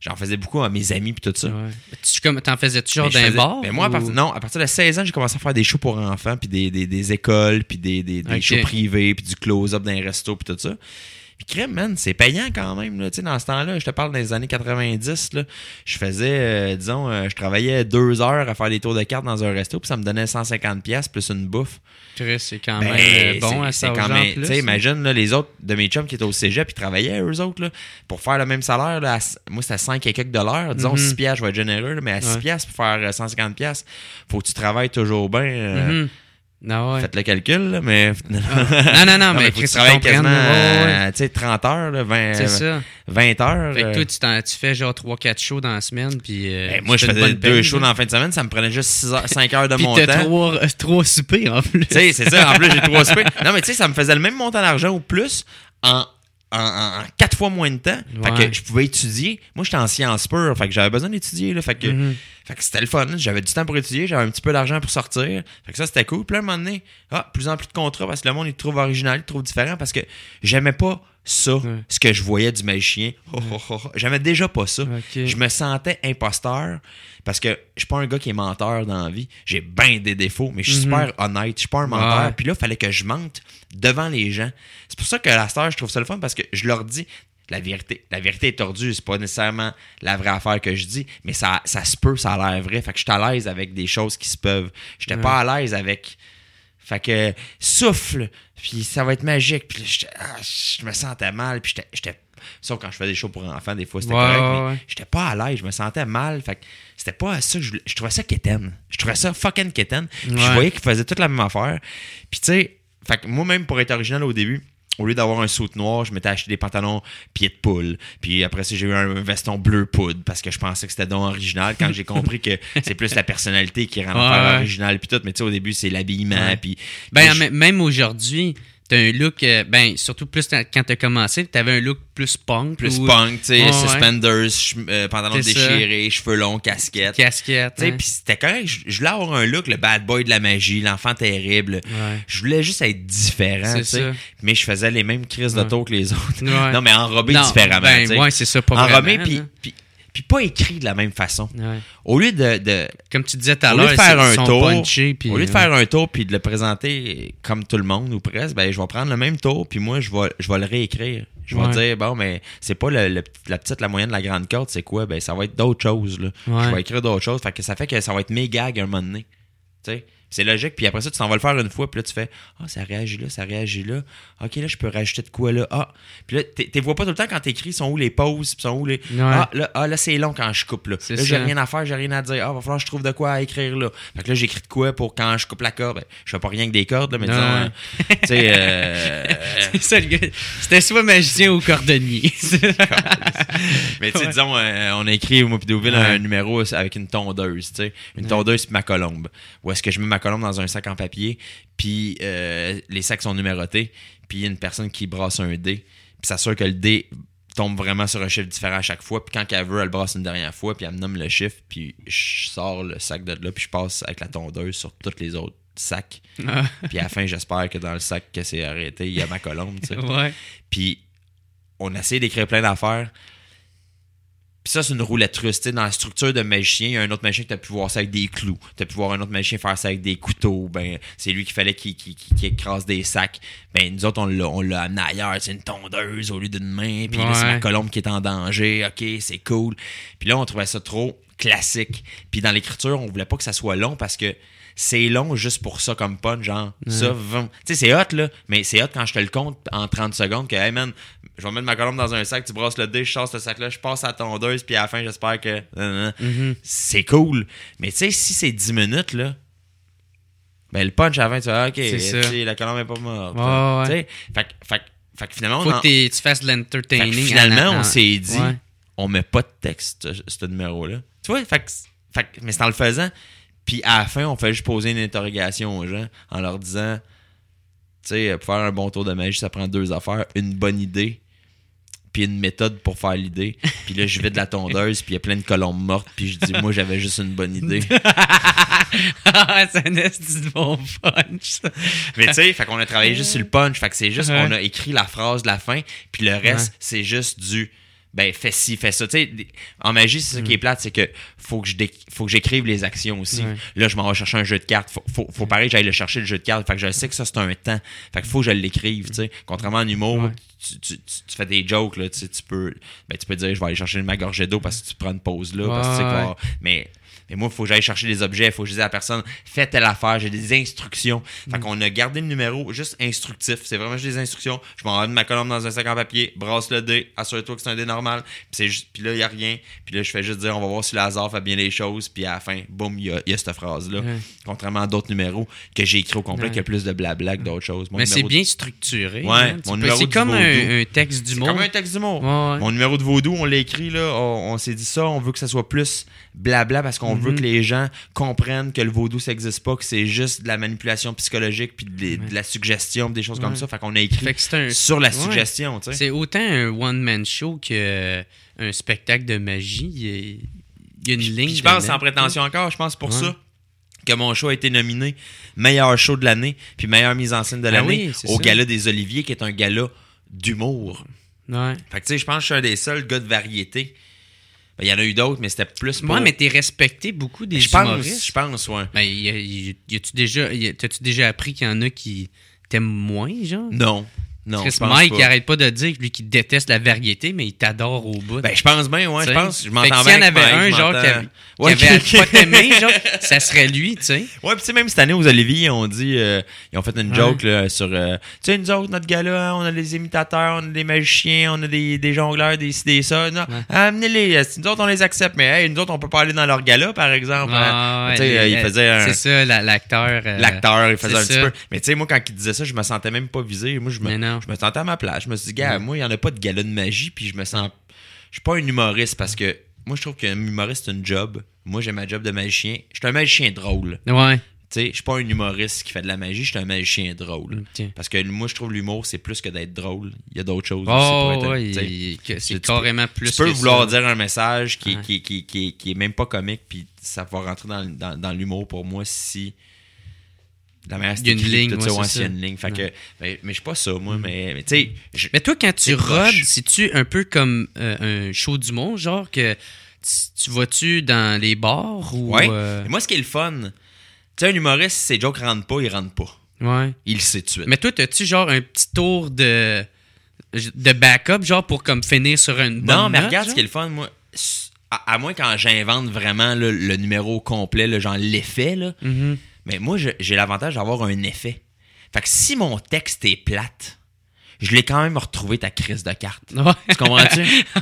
J'en faisais beaucoup à mes amis puis tout ça. Ouais. T'en faisais-tu genre d'un bar? Ben moi, à partir de 16 ans, j'ai commencé à faire des shows pour enfants, puis des écoles, puis des shows privés, puis du close-up dans les restos, puis tout ça. Puis crème, man, c'est payant quand même. Là. Tu sais, dans ce temps-là, je te parle des années 90, là, je faisais, je travaillais 2 heures à faire des tours de cartes dans un resto, puis ça me donnait 150$ plus une bouffe. C'est quand même bon à ça. Tu sais, imagine là, les autres de mes chums qui étaient au cégep, ils travaillaient eux autres, là, pour faire le même salaire. Là, moi, c'était 5 et quelques $. Disons 6$, je vais être généreux, là, mais à 6$ pour faire 150$, faut que tu travailles toujours bien. Non, ouais. Faites le calcul, là, mais... Non, mais tu travailles quasiment 30 heures, là, 20 heures. Fait que toi, tu fais genre 3-4 shows dans la semaine, puis... moi, je faisais 2 shows dans la fin de semaine, ça me prenait juste 5 heures de mon temps. Puis t'as 3 soupers, en plus. Tu sais, c'est ça, en plus, j'ai 3 soupers. Non, mais tu sais, ça me faisait le même montant d'argent ou plus en 4 fois moins de temps. Fait que je pouvais étudier. Moi, j'étais en sciences pures. Fait que j'avais besoin d'étudier. Là, fait que c'était le fun. J'avais du temps pour étudier. J'avais un petit peu d'argent pour sortir. Fait que ça, c'était cool. Puis là, à un moment donné, plus en plus de contrats parce que le monde, il te trouve original, il te trouve différent parce que j'aimais pas ça, ce que je voyais du magicien. J'aimais déjà pas ça. Je me sentais imposteur parce que je suis pas un gars qui est menteur dans la vie. J'ai bien des défauts, mais je suis super honnête. Je suis pas un menteur. Puis là, il fallait que je mente devant les gens. C'est pour ça que la star, je trouve ça le fun parce que je leur dis la vérité. La vérité est tordue. C'est pas nécessairement la vraie affaire que je dis, mais ça se peut, ça a l'air vrai. Fait que je suis à l'aise avec des choses qui se peuvent. J'étais pas à l'aise avec... Fait que souffle, puis ça va être magique. Puis je me sentais mal, puis j'étais sauf quand je fais des shows pour enfants, des fois c'était correct, mais j'étais pas à l'aise, je me sentais mal. Fait que c'était pas ça que je trouvais ça quétaine. Je trouvais ça fucking quétaine. Puis je voyais qu'ils faisaient toute la même affaire. Puis tu sais, fait que moi-même, pour être original au début, au lieu d'avoir un suit noir, je m'étais acheté des pantalons pieds de poule. Puis après ça, j'ai eu un veston bleu poudre parce que je pensais que c'était donc original. Quand j'ai compris que c'est plus la personnalité qui rend l'affaire original puis tout. Mais tu sais, au début, c'est l'habillement. Puis même aujourd'hui, t'as un look, surtout plus quand t'as commencé, t'avais un look plus punk. Plus punk, tu sais, suspenders, pantalons déchirés, cheveux longs, casquette. Tu sais, puis c'était correct. Je voulais avoir un look, le bad boy de la magie, l'enfant terrible. Je voulais juste être différent, tu sais. Mais je faisais les mêmes crises de tour que les autres. Non, mais enrobé différemment, tu sais. C'est ça, pas enrobé, puis pas écrit de la même façon. Au lieu de comme tu disais tout à l'heure, au lieu de faire un tour puis de le présenter comme tout le monde ou presque, je vais prendre le même tour puis moi je vais le réécrire. Je vais dire bon, mais c'est pas la petite, la moyenne, la grande corde, c'est quoi? Ça va être d'autres choses là. Je vais écrire d'autres choses, ça fait que ça va être mes gags un moment donné. Tu sais? C'est logique, puis après ça, tu t'en vas le faire une fois, puis là, tu fais ça réagit là. OK, là, je peux rajouter de quoi là? Puis là, tu vois pas tout le temps quand t'écris, sont où les pauses, puis sont où les. Là, c'est long quand je coupe là. Là, j'ai rien à faire, j'ai rien à dire. Va falloir que je trouve de quoi à écrire là. Fait que là, j'écris de quoi pour quand je coupe la corde. Je fais pas rien que des cordes, là, mais disons. Tu sais. C'est ça, le gars. C'était soit magicien ou cordonnier. Mais tu sais, disons, on a écrit au Mopidouville un numéro avec une tondeuse, tu sais. Une tondeuse puis ma colombe. Où est-ce que je mets ma colombe dans un sac en papier, puis les sacs sont numérotés, puis il y a une personne qui brasse un dé, puis s'assure que le dé tombe vraiment sur un chiffre différent à chaque fois, puis quand elle veut, elle brasse une dernière fois, puis elle me nomme le chiffre, puis je sors le sac de là, puis je passe avec la tondeuse sur tous les autres sacs. Puis à la fin, j'espère que dans le sac que c'est arrêté, il y a ma colombe, tu sais. Puis on a essayé d'écrire plein d'affaires. Puis ça, c'est une roulette russe. Dans la structure de magicien, il y a un autre magicien qui t'a pu voir ça avec des clous. T'as pu voir un autre magicien faire ça avec des couteaux. C'est lui qu'il fallait qu'il écrase des sacs. Nous autres, on l'a amené ailleurs. C'est une tondeuse au lieu d'une main. Puis là, c'est ma colombe qui est en danger. OK, c'est cool. Puis là, on trouvait ça trop classique. Puis dans l'écriture, on voulait pas que ça soit long parce que c'est long juste pour ça comme punch, genre ça, tu sais, c'est hot là, mais c'est hot quand je te le compte en 30 secondes que hey man, je vais mettre ma colombe dans un sac, tu brasses le dé, je sors ce sac là, je passe à la tondeuse, puis à la fin j'espère que c'est cool. Mais tu sais, si c'est 10 minutes là, le punch à la fin tu vas ok, la colombe est pas morte. Tu sais, fait que finalement faut que tu fasses de l'entertaining. Finalement on s'est dit on met pas de texte ce numéro là. Tu vois, mais c'est en le faisant. Puis à la fin, on fait juste poser une interrogation aux gens en leur disant, tu sais, pour faire un bon tour de magie, ça prend 2 affaires, une bonne idée, puis une méthode pour faire l'idée. Puis là, je vide la tondeuse, puis il y a plein de colombes mortes, puis je dis, moi, j'avais juste une bonne idée. C'est un esti de bon punch. Mais tu sais, fait qu'on a travaillé juste sur le punch, fait que c'est juste qu'on a écrit la phrase de la fin, puis le reste, c'est juste du... ben fais ci, fais ça. Tu sais, en magie, c'est ça qui est plate, c'est que faut que j'écrive les actions aussi. Ouais. Là, je m'en vais chercher un jeu de cartes. Faut pareil, j'aille le chercher le jeu de cartes. Fait que je sais que ça, c'est un temps. Fait que faut que je l'écrive, tu sais. Contrairement en humour, Ouais. tu fais des jokes, là, tu sais, tu peux dire, je vais aller chercher ma gorgée d'eau parce que tu prends une pause là, parce que tu sais quoi. Mais moi, il faut que j'aille chercher des objets, il faut que je dise à la personne, fais telle affaire, j'ai des instructions. Fait qu'on a gardé le numéro juste instructif. C'est vraiment juste des instructions. Je m'en vais de ma colonne dans un sac en papier, brasse le dé, assure-toi que c'est un dé normal. Puis là, il n'y a rien. Puis là, je fais juste dire, on va voir si le hasard fait bien les choses. Puis à la fin, boum, il y a cette phrase-là. Ouais. Contrairement à d'autres numéros que j'ai écrit au complet, Ouais. qui a plus de blabla que d'autres choses. Mon Mais numéro c'est bien structuré. Ouais, hein. mon numéro C'est du comme vaudou. un texte C'est d'humour. comme un texte d'humour. Ouais. Mon numéro de vaudou, on l'a écrit, là. On s'est dit ça, on veut que ça soit plus blabla parce qu'on veut que les gens comprennent que le vaudou, ça n'existe pas, que c'est juste de la manipulation psychologique puis de la suggestion, des choses comme ça. Fait qu'on a écrit Fait que c'est sur la suggestion, tu sais. C'est autant un one-man show qu'un spectacle de magie. Il y a une ligne. Puis je pense, dedans. sans prétention encore, je pense pour Ouais. ça que mon show a été nominé meilleur show de l'année puis meilleure mise en scène de l'année oui, c'est au ça. Gala des Oliviers, qui est un gala d'humour. Ouais. Fait que tu sais, je pense que je suis un des seuls gars de variété. Ben, il y en a eu d'autres, mais c'était plus pour... Ouais, mais t'es respecté beaucoup des je humoristes. pense, ouais. Ben, t'as-tu déjà appris qu'il y en a qui t'aiment moins, genre? Non, Chris je pense Mike, pas. il arrête pas de dire que lui qui déteste la variété, mais il t'adore au bout. Ben, je pense bien, ouais, Tu je sais. pense. Je Fait m'entends que bien s'il y en avec avait Mike, un, je genre, m'entends. qui avait Ouais, pas t'aimer, genre, ça serait lui, tu sais. Ouais, puis tu sais, même cette année aux Oliviers, on dit, ils ont fait une joke là, sur, tu sais, nous autres, notre gala, hein, on a des imitateurs, on a des magiciens, on a des jongleurs, des ça. Non, amenez-les, nous autres, on les accepte, mais hey, nous autres, on peut pas aller dans leur gala, par exemple. Ah, tu sais, il faisait un... C'est ça, l'acteur. L'acteur, il faisait c'est un petit ça. peu. Mais tu sais, moi, quand il disait ça, je me sentais même pas visé. Moi, je Mais non. me sentais à ma place. Je me suis dit, gars, moi, il y en a pas de gala de magie, puis je me sens. Je suis pas un humoriste parce que moi, je trouve qu'un humoriste, c'est une job. Moi, j'ai ma job de magicien. Je suis un magicien drôle. Ouais. Tu sais, je suis pas un humoriste qui fait de la magie, je suis un magicien drôle. Ok. Parce que moi, je trouve l'humour, c'est plus que d'être drôle. Il y a d'autres choses Oh, aussi pour ouais, être. Tu sais, c'est tu carrément plus. tu peux que vouloir ça. dire un message qui, Ouais. qui est même pas comique, puis ça va rentrer dans l'humour pour moi si la manière Il y a une c'est écrit, ligne, tout ça, ouais, ouais, c'est s'il y a ça. une ligne. Fait que, mais je suis pas ça, moi, mais tu sais. Mais toi, quand tu C'est rodes, proche. c'est-tu un peu comme un show du monde, genre que tu vas-tu dans les bars ou. Ouais. Et moi, ce qui est le fun, tu sais, un humoriste, si ses jokes rentrent pas, il rentre pas. Ouais. Il le sait tout de suite. Mais toi, t'as-tu genre un petit tour de backup, genre pour comme finir sur une bonne Non, mais note, regarde genre? ce qui est le fun, moi. À moins quand j'invente vraiment là, le numéro complet, là, genre l'effet, là. Mhm. Mais moi, j'ai l'avantage d'avoir un effet. Fait que si mon texte est plate, je l'ai quand même retrouvé ta crise de carte. Ouais. Tu comprends-tu?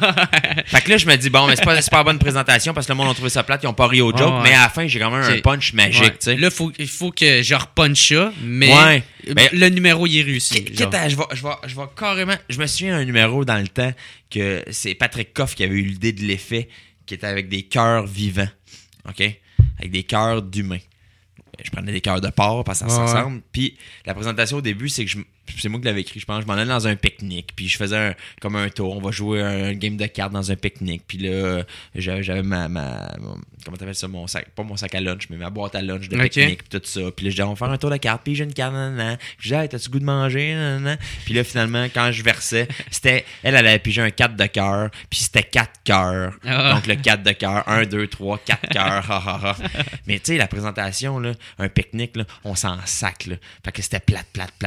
Fait que là, je me dis, bon, mais c'est pas une bonne présentation parce que le monde a trouvé ça plate, ils ont pas ri au joke, ouais. mais à la fin, j'ai quand même un Ok. punch magique, Ouais. tu sais. Là, il faut que je repunch ça, mais Ouais. Mais- le numéro, il est réussi. Quitte genre. à- je vais carrément. Je me souviens d'un numéro dans le temps que c'est Patrick Coff qui avait eu l'idée de l'effet qui était avec des cœurs vivants. OK? Avec des cœurs d'humains. Je prenais des cœurs de porc parce que ça Ouais. ressemble. Puis la présentation au début, c'est que c'est moi qui l'avais écrit, je pense. Je m'en allais dans un pique-nique. Puis je faisais comme un tour. On va jouer un game de cartes dans un pique-nique. Puis là, j'avais comment t'appelles ça? Mon sac. Pas mon sac à lunch, mais ma boîte à lunch de Ok. pique-nique. Puis tout ça. Puis là, je disais, on va faire un tour de cartes. Puis j'ai une carte. Nanana. Puis je disais, hey, t'as-tu le goût de manger? Nanana. Puis là, finalement, quand je versais, elle avait pigé un 4 de cœur. Puis c'était 4 cœurs. Ah. Donc le 4 de cœur. 1, 2, 3, 4 cœurs. Ha, ha, ha. Mais tu sais, la présentation, là, un pique-nique, là, on s'en sac. Là. Fait que c'était plate.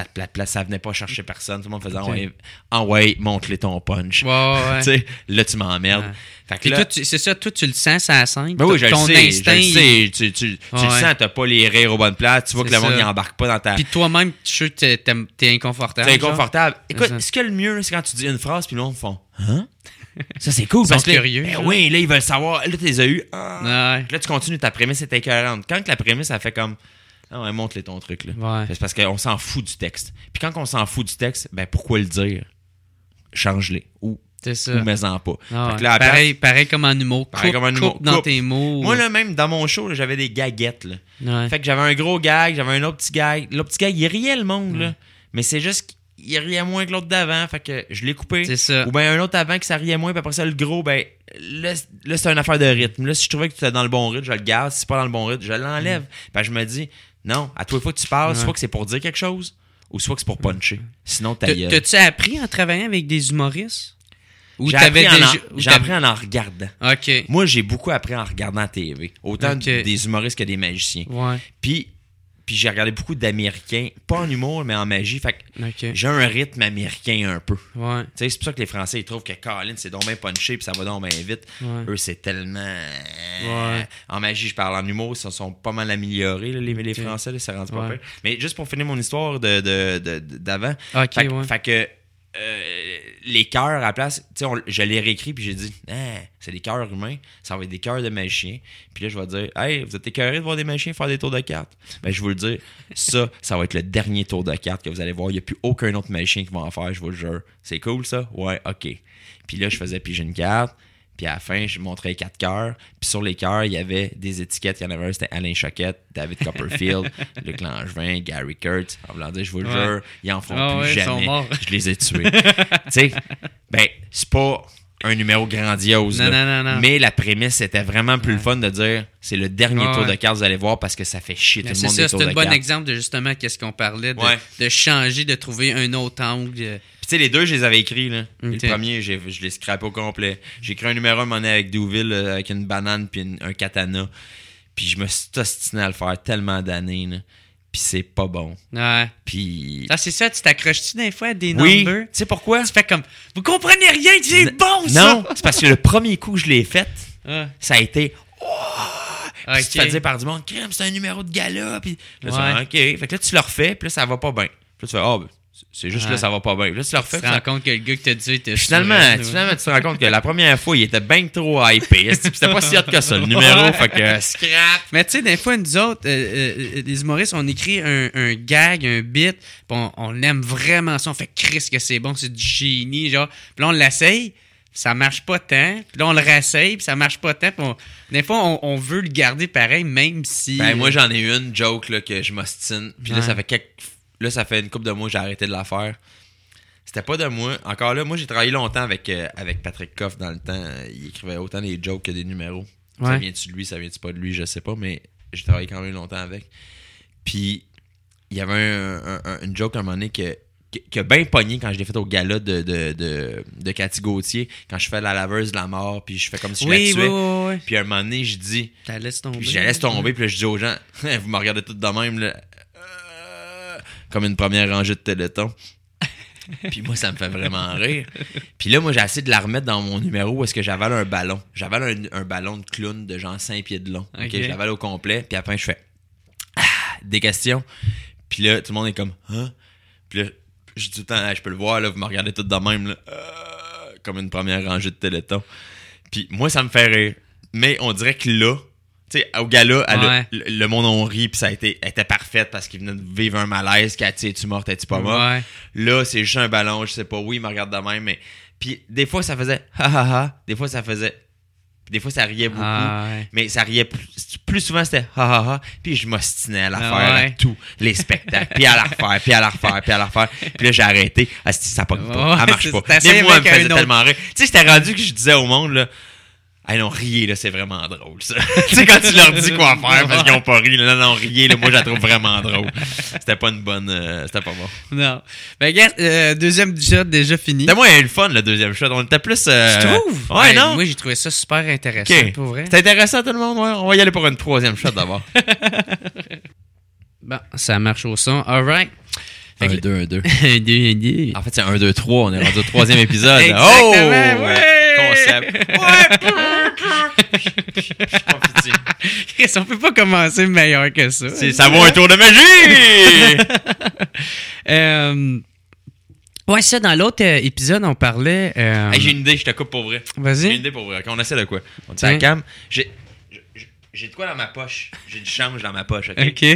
Ça venait pas chercher personne. Tout le monde faisait, ouais, montre-les ton punch. Ouais. Tu sais, là, tu m'emmerdes. Ouais. Fait que Puis là, toi, c'est ça, toi, tu le sens, ça à 5. ben oui, je le ton sais. instinct. Je le sais. Tu le Ouais. sens, t'as pas les rires aux bonnes places. Tu vois que C'est le monde ça. n'y embarque pas dans ta. Puis toi-même, je suis sûr que t'es inconfortable. C'est genre. inconfortable. Écoute, ça. ce que le mieux, c'est quand tu dis une phrase, puis le monde font, hein? Ça, c'est cool. Ils Parce sont que là, curieux, ben genre. oui, là, ils veulent savoir. Là, tu les as eu. Ah. Ouais. Là, tu continues, ta prémisse est écœurante. Quand que la prémisse, elle fait comme, ah ouais, montre-les ton truc, là. Ouais. C'est parce qu'on s'en fout du texte. Puis quand on s'en fout du texte, ben pourquoi le dire? Change-les. Ou C'est ça. mets-en pas. Ah Fait ouais. que là, à la place- pareil comme en humour. Pareil comme en humour. Coupe dans Coupe. tes mots. Moi, là, même dans mon show, là, j'avais des gaguettes, là. Ouais. Fait que j'avais un gros gag, j'avais un autre petit gag. L'autre petit gag, il riait le monde, là. Mais c'est juste qu'il riait moins que l'autre d'avant. Fait que je l'ai coupé. C'est ça. Ou bien un autre avant que ça riait moins, puis après ça, le gros, ben là c'est une affaire de rythme. Là, si je trouvais que tu étais dans le bon rythme, je le garde. Si c'est pas dans le bon rythme, je l'enlève. Ben, je me dis, non, à toi, fois que tu parles, Ouais. soit que c'est pour dire quelque chose, ou soit que c'est pour puncher. Sinon, ta gueule. T'as-tu appris en travaillant avec des humoristes? Ou J'ai t'avais appris, déjà... j'ai appris en regardant. OK. Moi, j'ai beaucoup appris en regardant la TV. Autant Ok. des humoristes que des magiciens. Ouais. Puis j'ai regardé beaucoup d'Américains, pas en humour, mais en magie. Fait que OK. j'ai un rythme américain un peu. Ouais. Tu sais, c'est pour ça que les Français, ils trouvent que Colin, c'est donc bien punché puis ça va donc bien vite. Ouais. Eux, c'est tellement... Ouais. En magie, je parle en humour, ils sont pas mal améliorés, là, les Français, là, ça rend pas Ouais. pire. Mais juste pour finir mon histoire d'avant, OK, fait, ouais. fait que les cœurs à la place, tu sais, je l'ai réécrit puis j'ai dit, c'est des cœurs humains, ça va être des cœurs de magiciens. Puis là, je vais dire, hey, vous êtes écœurés de voir des magiciens faire des tours de cartes? Ben, je vous le dire, ça va être le dernier tour de cartes que vous allez voir. Il n'y a plus aucun autre magicien qui va en faire, je vous le jure. C'est cool, ça? Ouais, OK. Puis là, je faisais piger une carte. Puis à la fin, je montrais 4 cœurs. Puis sur les cœurs, il y avait des étiquettes. Il y en avait un, c'était Alain Choquette, David Copperfield, Luc Langevin, Gary Kurtz. En voulant dire, je vous le jure, ils en font plus ils sont jamais. morts. Je les ai tués. Tu sais, ben, c'est pas un numéro grandiose. Non, là. non. Mais la prémisse, c'était vraiment plus le fun de dire, c'est le dernier Ouais, tour de ouais. cartes, vous allez voir, parce que ça fait chier tout Mais le c'est monde ça, des c'est tours de un bon cartes. exemple de justement qu'est-ce qu'on parlait, Ouais. de changer, de trouver un autre angle. Puis tu sais, les deux, je les avais écrits. Là. Ok. Le premier, je l'ai scrappé au complet. J'ai écrit un numéro à un moment donné avec Douville, avec une banane puis un katana. Puis je me suis ostiné à le faire tellement d'années. Là. Puis c'est pas bon. Ouais. Puis... Ah, c'est ça, tu t'accroches-tu des fois à des Oui, tu numbers? sais pourquoi? Tu fais comme, vous comprenez rien, c'est bon ça! Non, c'est parce que le premier coup que je l'ai fait, Ah, ça a été... Puis ok. tu te fais dire par du monde, crème, c'est un numéro de gala. Puis là, Ouais. tu fais, OK. Fait que là, tu le refais, puis là, ça va pas bien. Puis là, tu fais, ben, c'est juste Ouais. là, ça va pas bien. Puis là, tu le refais. Tu te rends compte que le gars que t'as dit était Finalement, tu te rends compte que la première fois, il était bien trop hypé. Puis c'était pas si hot que ça, le numéro. Fait que scrap. Mais tu sais, des fois, nous autres, les humoristes, on écrit un gag, un bit, pis on aime vraiment ça. On fait Chris que c'est bon, c'est du génie, genre. Puis là, on l'essaye, pis ça marche pas tant. Puis là, on le réessaye, puis ça marche pas tant. Des fois, on veut le garder pareil, même si... Ben, moi, j'en ai une joke là, que je m'ostine. Puis là, Ouais. ça fait une couple de mois que j'ai arrêté de la faire. C'était pas de moi. Encore là, moi, j'ai travaillé longtemps avec Patrick Coff dans le temps. Il écrivait autant des jokes que des numéros. Ça Ouais. vient-tu de lui, ça vient-tu pas de lui, je sais pas, mais j'ai travaillé quand même longtemps avec. Puis, il y avait une joke à un moment donné qui a bien pogné quand je l'ai fait au gala de Cathy Gauthier, quand je fais la laveuse de la mort, puis je fais comme si je la Oui, tuais. oui. Puis à un moment donné, je dis, La laisse tomber. puis je la laisse tomber, puis là, je dis aux gens, vous me regardez tous de même, là, comme une première rangée de Téléthon. Puis moi, ça me fait vraiment rire. Puis là, moi, j'ai essayé de la remettre dans mon numéro où est-ce que j'avale un ballon. J'avale un ballon de clown de genre 5 pieds de long. Ok. Je l'avale au complet, puis après, je fais des questions. Puis là, tout le monde est comme, hein? Puis là, je dis tout le temps, je peux le voir, là, vous me regardez tous de même, là, comme une première rangée de Téléthon. Puis moi, ça me fait rire. Mais on dirait que là, tu sais, au gala, Ouais. le monde on rit, puis ça était parfait parce qu'il venait de vivre un malaise. Cathy, es-tu morte, es-tu pas morte? Ouais. Là, c'est juste un ballon, je sais pas. Oui, il me regarde de même, mais. Puis des fois, ça faisait ha ha ha. Des fois, ça faisait. Puis des fois, ça riait beaucoup. Ah, ouais. Mais ça riait plus souvent, c'était ha ha ha. Puis je m'ostinais à la faire Ah, à ouais. tous les spectacles. Puis à la refaire, puis à la refaire, puis à la refaire. Puis là, j'ai arrêté. Ah, ça pogne pas. Ouais, Elle marche c'est- pas. t'essayes Mais moi, elle me avec un faisait autre. tellement rire. Tu sais, c'était rendu que je disais au monde, là. Hey non, riez, là, c'est vraiment drôle, ça. Tu sais, quand tu leur dis quoi faire parce qu'ils ont pas ri, là, non, riez, là, moi, je la trouve vraiment drôle. C'était pas une bonne. C'était pas bon. Non. Ben, regarde, deuxième shot déjà fini. C'était moins le fun, le deuxième shot. On était plus. Tu trouves? Ouais, non? Moi, j'ai trouvé ça super intéressant, Ok. pour vrai. C'est intéressant, tout le monde, ouais. On va y aller pour une troisième shot d'abord. Bon, ça marche au son. All right. 1, 2, 1, 2. Un, deux, un, deux. En fait, c'est 1, 2, 3. On est rendu au troisième épisode. Exactement, Oh! ouais! Concept. Ouais! Je suis pas pitié. Chris, on peut pas commencer meilleur que ça. Ça vaut un tour de magie! Ouais, ça, dans l'autre épisode, on parlait... Hey, j'ai une idée, je te coupe pour vrai. J'ai une Vas-y. idée pour vrai. On essaie de quoi? On dit Tiens. à la cam. J'ai de quoi dans ma poche? J'ai du change dans ma poche, OK? OK.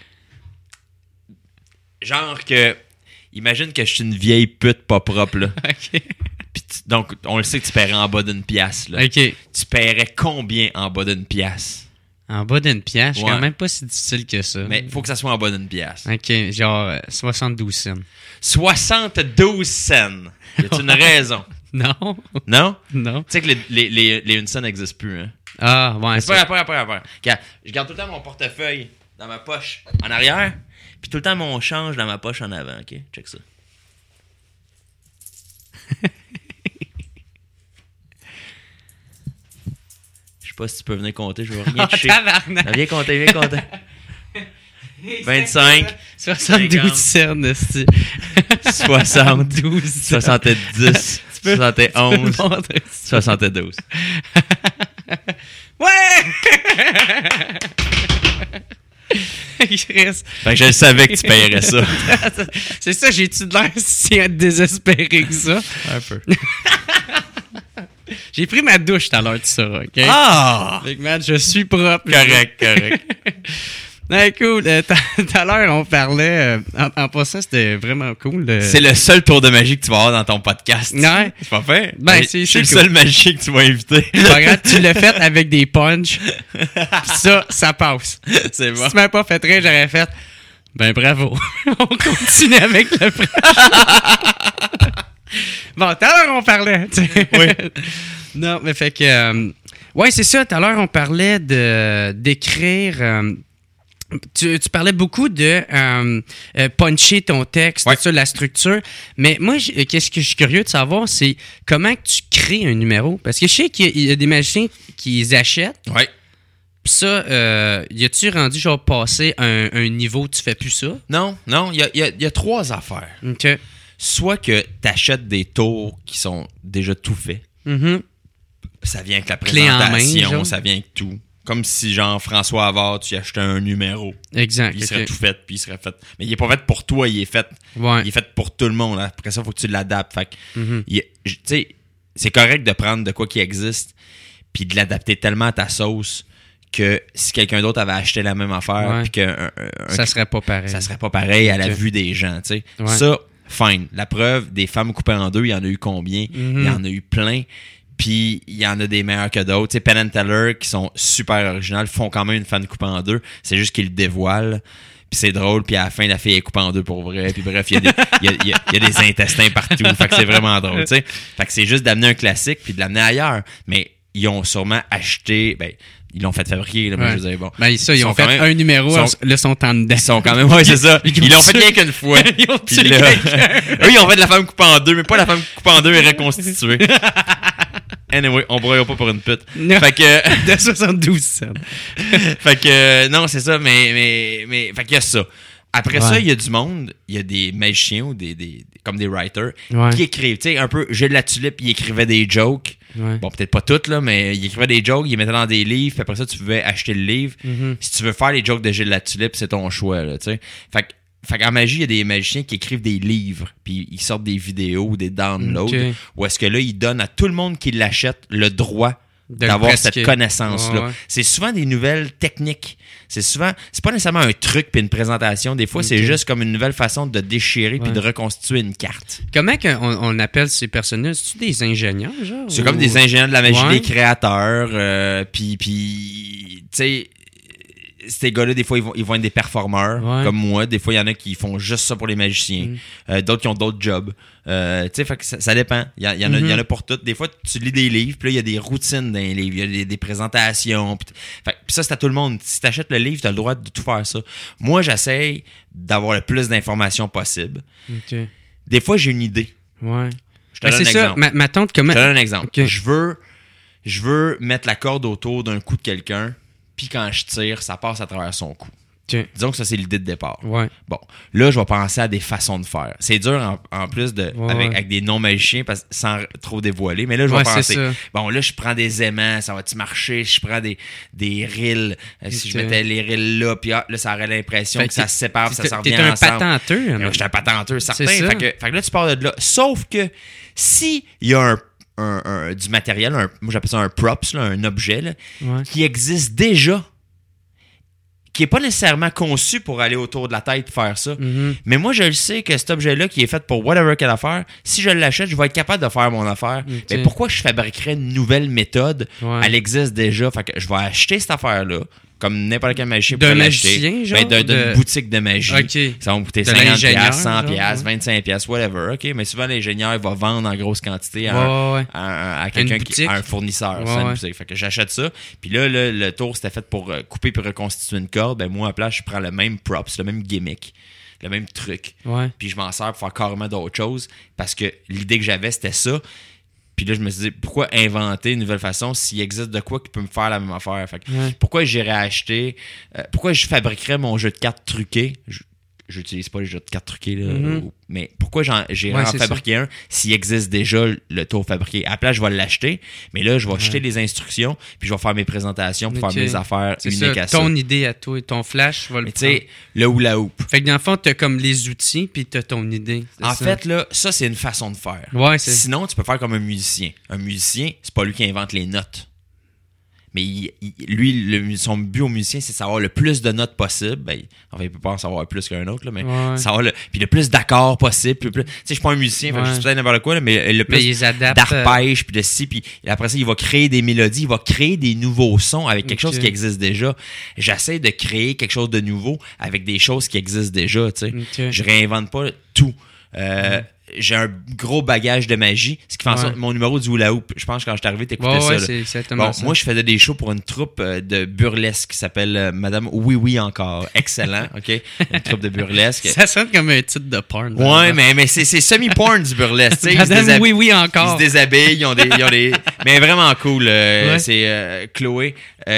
Genre que... Imagine que je suis une vieille pute pas propre, là. OK. Puis donc, on le sait que tu paierais en bas d'une pièce, là. OK. Tu paierais combien en bas d'une pièce? En bas d'une pièce, c'est Ouais. quand même pas si difficile que ça. Mais il faut que ça soit en bas d'une pièce. OK, genre 72 cents. 72 cents. Y a-t-il une raison? Non? Non? Non. Tu sais que les une cent n'existent plus, hein? Ah, ouais, C'est pas après. Regarde, je garde tout le temps mon portefeuille dans ma poche en arrière, puis tout le temps mon change dans ma poche en avant, OK? Check ça. pas si tu peux venir compter, je vais rien toucher. Tabarnak! Viens compter. 25, 72 cernes, esti. 60, 12 70, 71, 72. Ouais! Chris. Fait que je savais que tu paierais ça. C'est ça, j'ai-tu de l'air si désespéré que ça? Un peu. J'ai pris ma douche tout à l'heure, tu sauras, OK? Ah! Fait que, man, je suis propre. Correct. Ouais, cool. Tout à l'heure, on parlait... en passant, c'était vraiment cool. C'est le seul tour de magie que tu vas avoir dans ton podcast. Ouais. C'est pas fait? Ben, c'est c'est le cool. seul magie que tu vas inviter. Regarde, tu l'as fait avec des punchs. Ça passe. C'est bon. Si tu m'avais pas fait rire, j'aurais fait... Ben, bravo. On continue avec le Bon, tout à l'heure, on parlait. Oui. Non, mais fait que... ouais, c'est ça. Tout à l'heure, on parlait d'écrire... Tu parlais beaucoup de puncher ton texte, Ouais. ça, la structure. Mais moi, qu'est-ce que je suis curieux de savoir, c'est comment que tu crées un numéro. Parce que je sais qu'il y a des magiciens qui les achètent. Ouais. Puis ça, y a-tu rendu genre passer un niveau où tu fais plus ça? Non, il y a 3 affaires. OK. Soit que tu achètes des tours qui sont déjà tout faits. Mhm. Ça vient avec la Clé en main, présentation, genre. ça vient avec tout. Comme si, genre, François Havard, tu achetais un numéro. Exact. Il serait ok. tout fait, puis il serait fait. Mais il est pas fait pour toi, il est fait. Ouais. Il est fait pour tout le monde. Après ça, il faut que tu l'adaptes. Fait que, Mhm. tu sais, c'est correct de prendre de quoi qui existe, puis de l'adapter tellement à ta sauce que si quelqu'un d'autre avait acheté la même affaire, Ouais. puis que Ça serait pas pareil. ça serait pas pareil à la Ok. vue des gens, tu sais. Ouais. Ça, fine. La preuve, des femmes coupées en deux, il y en a eu combien? Mhm. Il y en a eu plein. Puis il y en a des meilleurs que d'autres. Tu sais, Penn & Teller, qui sont super originales, font quand même une fan coupée en deux. C'est juste qu'ils le dévoilent. Puis c'est drôle. Puis à la fin, la fille est coupée en deux pour vrai. Puis bref, il y a des, il y a des intestins partout. Fait que c'est vraiment drôle, tu sais. Fait que c'est juste d'amener un classique puis de l'amener ailleurs. Mais ils ont sûrement acheté... Ben, ils l'ont fait fabriquer, là, mais Ouais. je veux dire, bon. Ben, ça, ils ont sont fait quand même- un numéro, sont- là, sont en dedans. Ils sont quand même... Ouais, c'est ça. Ils l'ont fait rien qu'une fois. Ils ont Puis tué là- quelqu'un. Eux, ils ont fait de la femme coupée en deux, mais pas la femme coupée en deux et reconstituée. Anyway, on broyera pas pour une pute. Non. Fait que... De 72 cents. fait que non, c'est ça, mais fait qu'il y a ça. Après ça, Ouais. il y a du monde, il y a des magiciens ou comme des writers Ouais. qui écrivent, tu sais, un peu Gilles Latulippe, il écrivait des jokes. Ouais. Bon, peut-être pas toutes là, mais il écrivait des jokes, il les mettait dans des livres, puis après ça tu pouvais acheter le livre. Mhm. Si tu veux faire les jokes de Gilles Latulippe, c'est ton choix là, tu sais. Fait qu'en magie, il y a des magiciens qui écrivent des livres, puis ils sortent des vidéos, des downloads, Ok. où est-ce que là, ils donnent à tout le monde qui l'achète le droit De le d'avoir pratiquer. cette connaissance-là. Ouais, ouais. C'est souvent des nouvelles techniques. C'est pas nécessairement un truc puis une présentation. Des fois, c'est Ok. juste comme une nouvelle façon de déchirer puis Ouais. de reconstituer une carte. Comment on appelle ces personnes-là? C'est-tu des ingénieurs, genre? C'est ou- comme des ingénieurs de la magie, Ouais. des créateurs, puis tu sais, ces gars-là, des fois, ils vont être des performeurs, Ouais. comme moi. Des fois, il y en a qui font juste ça pour les magiciens. D'autres qui ont d'autres jobs. Tu sais, fait que ça dépend. Il y en a pour toutes. Des fois, tu lis des livres, puis là, il y a des routines dans les livres. Il y a des présentations. Puis ça, c'est à tout le monde. Si tu achètes le livre, tu as le droit de tout faire ça. Moi, j'essaye d'avoir le plus d'informations possible. Ok. Des fois, j'ai une idée. Ouais. Je te Ben, donne un c'est ça. exemple. Ma tante, comment... Je te donne un exemple. Ok. Je veux mettre la corde autour d'un cou de quelqu'un, puis quand je tire, ça passe à travers son cou. Ok. Disons que ça, c'est l'idée de départ. Ouais. Bon, là, je vais penser à des façons de faire. C'est dur en plus Ouais, avec des non-magiciens sans trop dévoiler, mais là, je vais Ouais, c'est penser. ça. Bon, là, je prends des aimants, ça va-tu marcher? Je prends des rilles. Si je Ok. mettais les rilles là, puis là, ça aurait l'impression Fait que que ça se sépare, puis ça s'en revient T'es un ensemble. patenteux. Je suis un patenteur, certain. C'est ça. Fait que là, tu pars de là. Sauf que si il y a du matériel, moi j'appelle ça un props, là, un objet là, Ouais. qui existe déjà, qui n'est pas nécessairement conçu pour aller autour de la tête faire ça. Mhm. Mais moi, je le sais que cet objet-là qui est fait pour whatever quelle affaire, si je l'achète, je vais être capable de faire mon affaire. Ok. Mais pourquoi je fabriquerais une nouvelle méthode? Ouais. Elle existe déjà. Fait que je vais acheter cette affaire-là, comme n'importe quel magicien D'un pourrait l'acheter. magicien, genre? Ben, d'une De- boutique de magie. Ok. Ça va me coûter De 50$, l'ingénieur, 100$, genre, 25$, whatever. OK, mais souvent, l'ingénieur, il va vendre en grosse quantité Ouais. à quelqu'un boutique. à un fournisseur. Ouais, c'est une ouais. boutique. Fait que j'achète ça. Puis là, le tour, c'était fait pour couper puis reconstituer une corde. Ben, moi, à la place, je prends le même props, le même gimmick, le même truc. Ouais. Puis je m'en sers pour faire carrément d'autres choses parce que l'idée que j'avais, c'était ça. Puis là, je me suis dit, pourquoi inventer une nouvelle façon s'il existe de quoi qui peut me faire la même affaire? Fait que, pourquoi j'irais acheter... pourquoi je fabriquerais mon jeu de cartes truqué? J'utilise pas les jeux de cartes truqués, là, mais pourquoi j'irais en fabriquer un s'il existe déjà le tour fabriqué? À la place, je vais l'acheter, mais là, je vais acheter les instructions, puis je vais faire mes présentations pour faire mes affaires uniques à ça. Ton idée à toi et ton flash va le prendre. Tu sais, le hula hoop. Fait que dans le fond, t'as comme les outils, puis t'as ton idée. En fait, là, ça, c'est une façon de faire. Ouais, Sinon, tu peux faire comme un musicien. Un musicien, c'est pas lui qui invente les notes. Mais lui, son but au musicien, c'est de savoir le plus de notes possible. Ben, enfin, il peut pas en savoir plus qu'un autre, là, mais savoir puis le plus d'accords possible. Tu sais, je suis pas un musicien, fait que je suis peut-être n'importe quoi, là, mais le plus d'arpèges, puis de ci, puis après ça, il va créer des mélodies, il va créer des nouveaux sons avec quelque chose qui existe déjà. J'essaie de créer quelque chose de nouveau avec des choses qui existent déjà, tu sais. Je réinvente pas tout. J'ai un gros bagage de magie, ce qui fait en sorte mon numéro du hula hoop. Je pense que quand je suis arrivé, t'écoutais ça. C'est exactement ça. Moi, je faisais des shows pour une troupe de burlesque qui s'appelle Madame Oui Oui encore. Excellent, OK? Une troupe de burlesque. Ça sonne comme un titre de porn. Ouais, mais c'est semi-porn du burlesque. Madame Oui Oui encore. Ils se déshabillent, ils ont des... Mais vraiment cool. C'est Chloé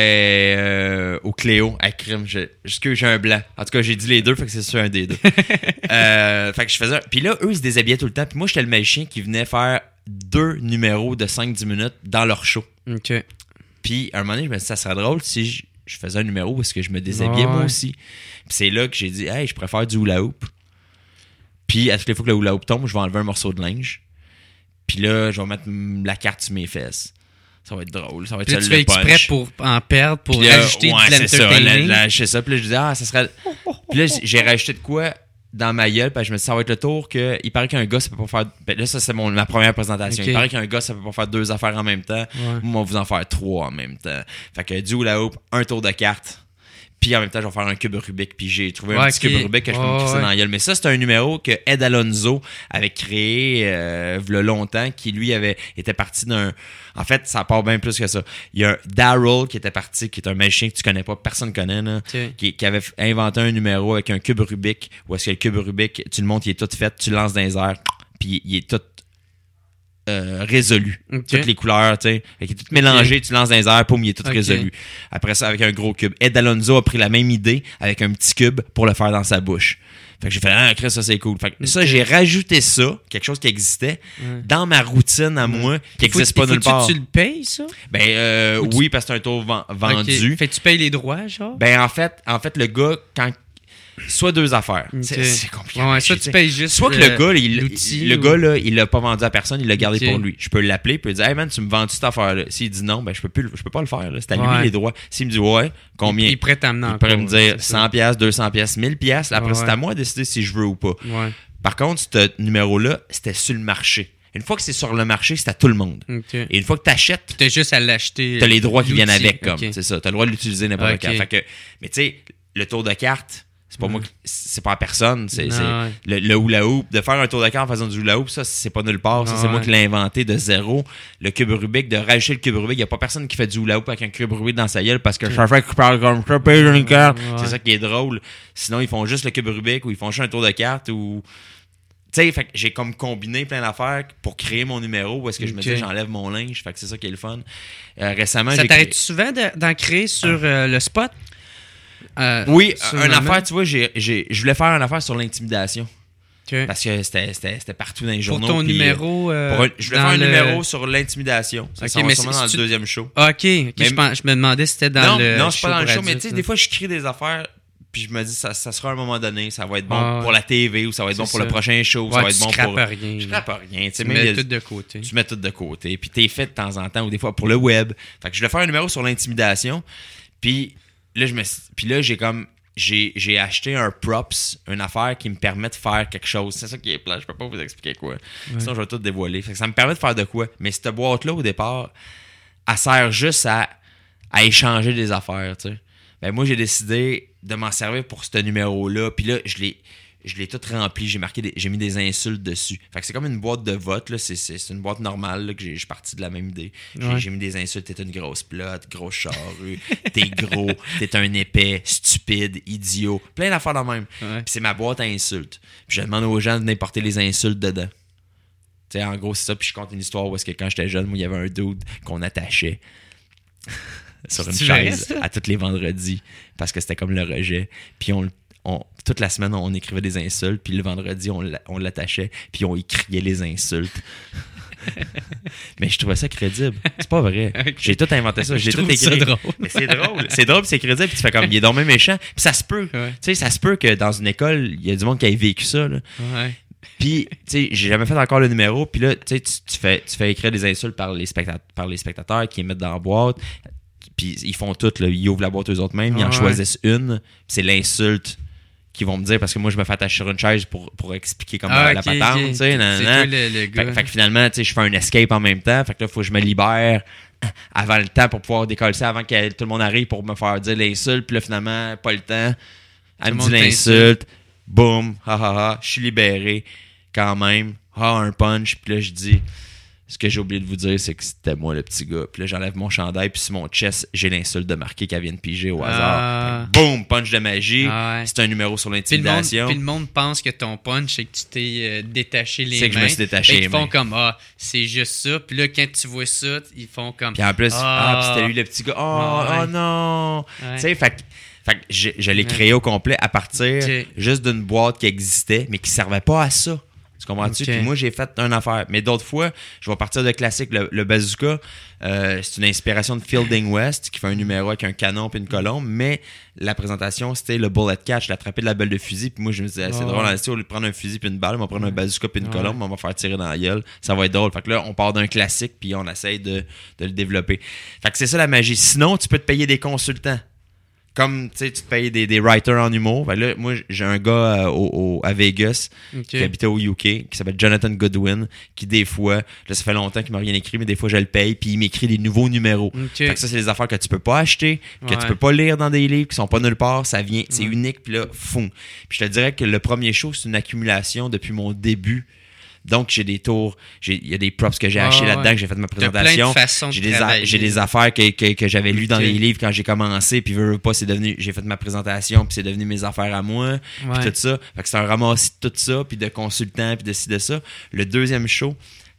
ou Cléo à crime. Jusque j'ai un blanc. En tout cas, j'ai dit les deux, fait que c'est sûr un des deux. Fait que je faisais... Puis là, eux, ils se déshabillaient tout le temps. Puis moi, j'étais le magicien qui venait faire 2 numéros de 5-10 minutes dans leur show. OK. Puis à un moment donné, je me suis dit, ça serait drôle si je faisais un numéro où est-ce que je me déshabillais moi aussi. Puis c'est là que j'ai dit, hey, je préfère du hula hoop. Puis à toutes les fois que le hula hoop tombe, je vais enlever un morceau de linge. Puis là, je vais mettre la carte sur mes fesses. Ça va être drôle. Ça va être ça, tu fais exprès pour en perdre, pour rajouter de l'entertaining. Je sais ça. Puis là, je dis, ça serait... Puis là, j'ai rajouté de quoi dans ma gueule, puis je me dis, ça va être le tour que il paraît qu'un gars, ça peut pas faire... Ben là, ça, c'est ma première présentation. Il paraît qu'un gars, ça peut pas faire 2 affaires en même temps. Moi, on va vous en faire 3 en même temps. Fait que du hula hoop, un tour de cartes, puis en même temps, je vais faire un cube Rubik, puis j'ai trouvé un petit cube Rubik que je peux me crisser dans la gueule. Mais ça, c'est un numéro que Ed Alonso avait créé il y a longtemps, qui lui était parti d'un... En fait, ça part bien plus que ça. Il y a un Daryl qui était parti, qui est un magicien que tu connais pas, personne connaît, là, qui avait inventé un numéro avec un cube Rubik, où est-ce que le cube Rubik, tu le montes, il est tout fait, tu le lances dans les airs, puis il est tout résolu. Toutes les couleurs, tu sais. Il est tout mélangé, tu lances dans les airs, poum, il est tout résolu. Après ça, avec un gros cube. Ed Alonso a pris la même idée avec un petit cube pour le faire dans sa bouche. Fait que j'ai fait, Chris, ça c'est cool. Fait que ça, j'ai rajouté ça, quelque chose qui existait, dans ma routine à moi, qui n'existe pas nulle part. Tu le payes, ça? Ben, oui, parce que c'est un tour vendu. Fait que tu payes les droits, genre? Ben, en fait, le gars, quand... Soit 2 affaires. C'est compliqué. Ouais, soit tu payes juste. Soit que le gars, là, il l'a pas vendu à personne, il l'a gardé pour lui. Je peux l'appeler, puis lui dire, hey man, tu me vends cette affaire-là. S'il dit non, ben je peux pas le faire. Là. C'est à lui les droits. S'il me dit ouais, combien? Il est prêt à il pourrait me dire 100$, 200$, 1000$. Après, c'est à moi de décider si je veux ou pas. Ouais. Par contre, ce numéro-là, c'était sur le marché. Une fois que c'est sur le marché, c'est à tout le monde. Et une fois que tu achètes, t'as juste à l'acheter. T'as les droits qui viennent avec, comme. C'est ça. T'as le droit de l'utiliser n'importe quand. Fait que, mais tu sais, le tour de carte, c'est pas moi, c'est pas à personne. C'est le hula hoop. De faire un tour de carte en faisant du hula hoop, ça, c'est pas nulle part. Ça, c'est moi qui l'ai inventé de zéro. Le cube Rubik, de rajouter le cube Rubik. Il y a pas personne qui fait du hula hoop avec un cube Rubik dans sa gueule parce que chaque fois qu'il parle comme ça, paye une carte. C'est ça qui est drôle. Sinon, ils font juste le cube Rubik ou ils font juste un tour de carte ou. Tu sais, fait que j'ai comme combiné plein d'affaires pour créer mon numéro où est-ce que je me dis j'enlève mon linge. Fait que c'est ça qui est le fun. Récemment, ça t'arrête souvent d'en créer sur le spot? Oui, une affaire, tu vois, je voulais faire une affaire sur l'intimidation. Parce que c'était partout dans les journaux. Pour ton numéro. Je voulais faire un numéro sur l'intimidation. Ça va sûrement dans le deuxième show. OK. Je me demandais si c'était dans le show. Non, c'est pas dans le show, mais tu sais, des fois, je crée des affaires. Puis je me dis, ça sera à un moment donné, ça va être bon pour la TV ou ça va être bon pour le prochain show. Ça va être bon pour. Rien. Je scrape rien. Tu mets tout de côté. Tu mets tout de côté. Puis t'es fait de temps en temps ou des fois pour le web. Fait que je voulais faire un numéro sur l'intimidation. Puis là, j'ai acheté un props, une affaire qui me permet de faire quelque chose. C'est ça qui est plat. Je peux pas vous expliquer quoi. Sinon, je vais tout dévoiler. Fait que ça me permet de faire de quoi. Mais cette boîte-là, au départ, elle sert juste à échanger des affaires, tu sais. Ben moi, j'ai décidé de m'en servir pour ce numéro-là. Puis là, je l'ai tout rempli. J'ai mis des insultes dessus. Fait que c'est comme une boîte de vote. Là. C'est une boîte normale là, que je suis parti de la même idée. J'ai mis des insultes. T'es une grosse plotte, grosse charrue, t'es gros, t'es un épais, stupide, idiot. Plein d'affaires de même. Puis c'est ma boîte à insultes. Puis je demande aux gens de venir porter les insultes dedans. sais, en gros, c'est ça. Puis je compte une histoire où est-ce que quand j'étais jeune, moi, il y avait un dude qu'on attachait sur une chaise à tous les vendredis parce que c'était comme le rejet. Puis toute la semaine, on écrivait des insultes. Puis le vendredi, on l'attachait. Puis on y criait les insultes. Mais je trouvais ça crédible. C'est pas vrai. Okay. J'ai tout inventé ça. J'ai tout écrit. C'est drôle. Mais c'est drôle. C'est drôle, c'est crédible. Puis tu fais comme, il est donc même méchant. Puis ça se peut. Ouais. Tu sais, ça se peut que dans une école, il y a du monde qui ait vécu ça. Là. Ouais. Puis, tu sais, j'ai jamais fait encore le numéro. Puis là, tu sais, tu fais écrire des insultes par les spectateurs qui les mettent dans la boîte. Puis ils font tout. Là. Ils ouvrent la boîte eux autres mêmes. Ils en choisissent une. Puis c'est l'insulte qu'ils vont me dire parce que moi je me fais attacher sur une chaise pour expliquer comment la patente, tu sais, le gars. Fait que finalement, tu sais, je fais un escape en même temps, fait que là, il faut que je me libère avant le temps pour pouvoir décoller ça avant que tout le monde arrive pour me faire dire l'insulte, puis là, finalement, pas le temps, elle me dit l'insulte, boum, je suis libéré quand même, un punch, puis là, je dis... Ce que j'ai oublié de vous dire, c'est que c'était moi le petit gars. Puis là, j'enlève mon chandail, puis sur mon chest, j'ai l'insulte de marquer qu'elle vient de piger au hasard. Boum, punch de magie. Ouais. C'est un numéro sur l'intimidation. Puis le monde pense que ton punch, c'est que tu t'es détaché les mains. C'est que je me suis détaché les mains. Ils font comme, c'est juste ça. Puis là, quand tu vois ça, ils font comme... Puis en plus, puis c'était lui le petit gars. Oh non! Ouais. Tu sais, fait que je l'ai créé au complet à partir juste d'une boîte qui existait, mais qui servait pas à ça. Tu comprends-tu? Puis moi, j'ai fait une affaire. Mais d'autres fois, je vais partir de classique. Le bazooka, c'est une inspiration de Fielding West qui fait un numéro avec un canon et une colombe. Mais la présentation, c'était le bullet catch, l'attraper de la balle de fusil. Puis moi, je me disais, c'est drôle, au lieu de prendre un fusil puis une balle, on va prendre un bazooka puis une colombe, on va faire tirer dans la gueule. Ça va être drôle. Fait que là, on part d'un classique puis on essaye de le développer. Fait que c'est ça la magie. Sinon, tu peux te payer des consultants. Comme, tu sais, tu te payes des writers en humour. Ben là, moi, j'ai un gars à Vegas qui habitait au UK, qui s'appelle Jonathan Goodwin, qui des fois, là, ça fait longtemps qu'il m'a rien écrit, mais des fois, je le paye, puis il m'écrit des nouveaux numéros. Fait que ça, c'est des affaires que tu peux pas acheter, que tu peux pas lire dans des livres, qui sont pas nulle part. Ça vient, c'est unique, puis là, foum. Puis je te dirais que le premier show, c'est une accumulation depuis mon début. Donc, j'ai des tours, il y a des props que j'ai achetés là-dedans, que j'ai fait ma présentation. J'ai des affaires que j'avais lues dans les livres quand j'ai commencé, puis j'ai fait ma présentation, puis c'est devenu mes affaires à moi, puis tout ça. Fait que c'est un ramassis de tout ça, puis de consultants, puis de ci, de ça. Le deuxième show,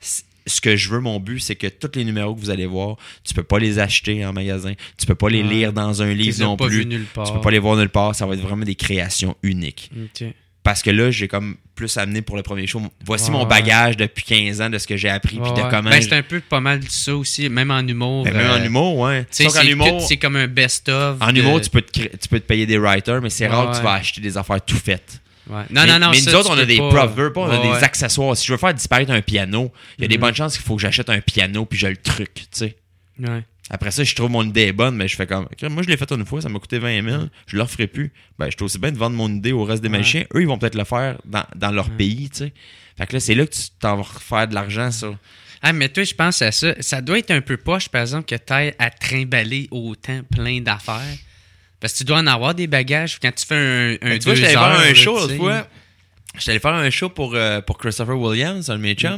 ce que je veux, mon but, c'est que tous les numéros que vous allez voir, tu peux pas les acheter en magasin, tu peux pas les lire dans un livre non plus, tu peux pas les voir nulle part, ça va être vraiment des créations uniques. Parce que là, j'ai comme plus amené pour le premier show. Voici mon bagage depuis 15 ans de ce que j'ai appris. Puis de comment. Ben, c'est un peu pas mal ça aussi, même en humour. Ben, même en humour, ouais. C'est comme un best-of. En humour, tu peux te payer des writers, mais c'est rare que tu vas acheter des affaires tout faites. Ouais. Non, mais nous autres, on a des props, on a des accessoires. Si je veux faire disparaître un piano, il y a des bonnes chances qu'il faut que j'achète un piano puis je le truc, tu sais. Ouais. Après ça, je trouve mon idée est bonne, mais je fais comme, moi, je l'ai fait une fois, ça m'a coûté 20 000, je le referai plus. Ben, je suis aussi bien de vendre mon idée au reste des magiciens. Eux, ils vont peut-être le faire dans leur pays, tu sais. Fait que là, c'est là que tu t'en vas refaire de l'argent, ça. Ah, mais toi, je pense à ça. Ça doit être un peu poche, par exemple, que tu ailles à trimballer autant plein d'affaires. Parce que tu dois en avoir des bagages quand tu fais un 2 heures. J'allais faire un show l'autre fois. J'étais allé faire un show pour Christopher Williams, un de mes chums,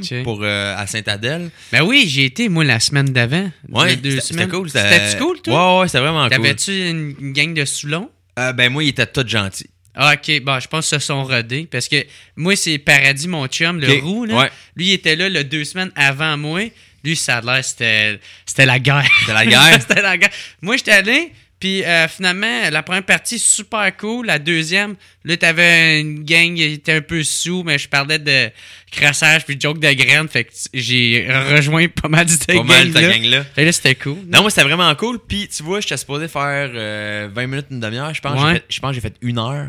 à Sainte-Adèle. Ben oui, j'y étais, moi, la semaine d'avant. Ouais, c'était cool. C'était cool, toi? Ouais, c'était vraiment cool. T'avais-tu une gang de Soulons? Ben moi, ils étaient tous gentils. Ah, OK. Bon, je pense qu'ils se sont rodés. Parce que moi, c'est Paradis, mon chum, le roux, là. Ouais. Lui, il était là 2 semaines avant moi. Lui, ça a l'air, c'était la guerre. C'était la guerre? C'était la guerre. Moi, j'étais allé... Puis finalement, la première partie, super cool. La deuxième, là, t'avais une gang qui était un peu sous, mais je parlais de crassage puis de joke de graines. Fait que j'ai rejoint pas mal de ta gang-là. Fait que là, c'était cool. Non, moi, c'était vraiment cool. Puis tu vois, j'étais supposé faire 20 minutes, une demi-heure. Je pense que j'ai fait 1 heure.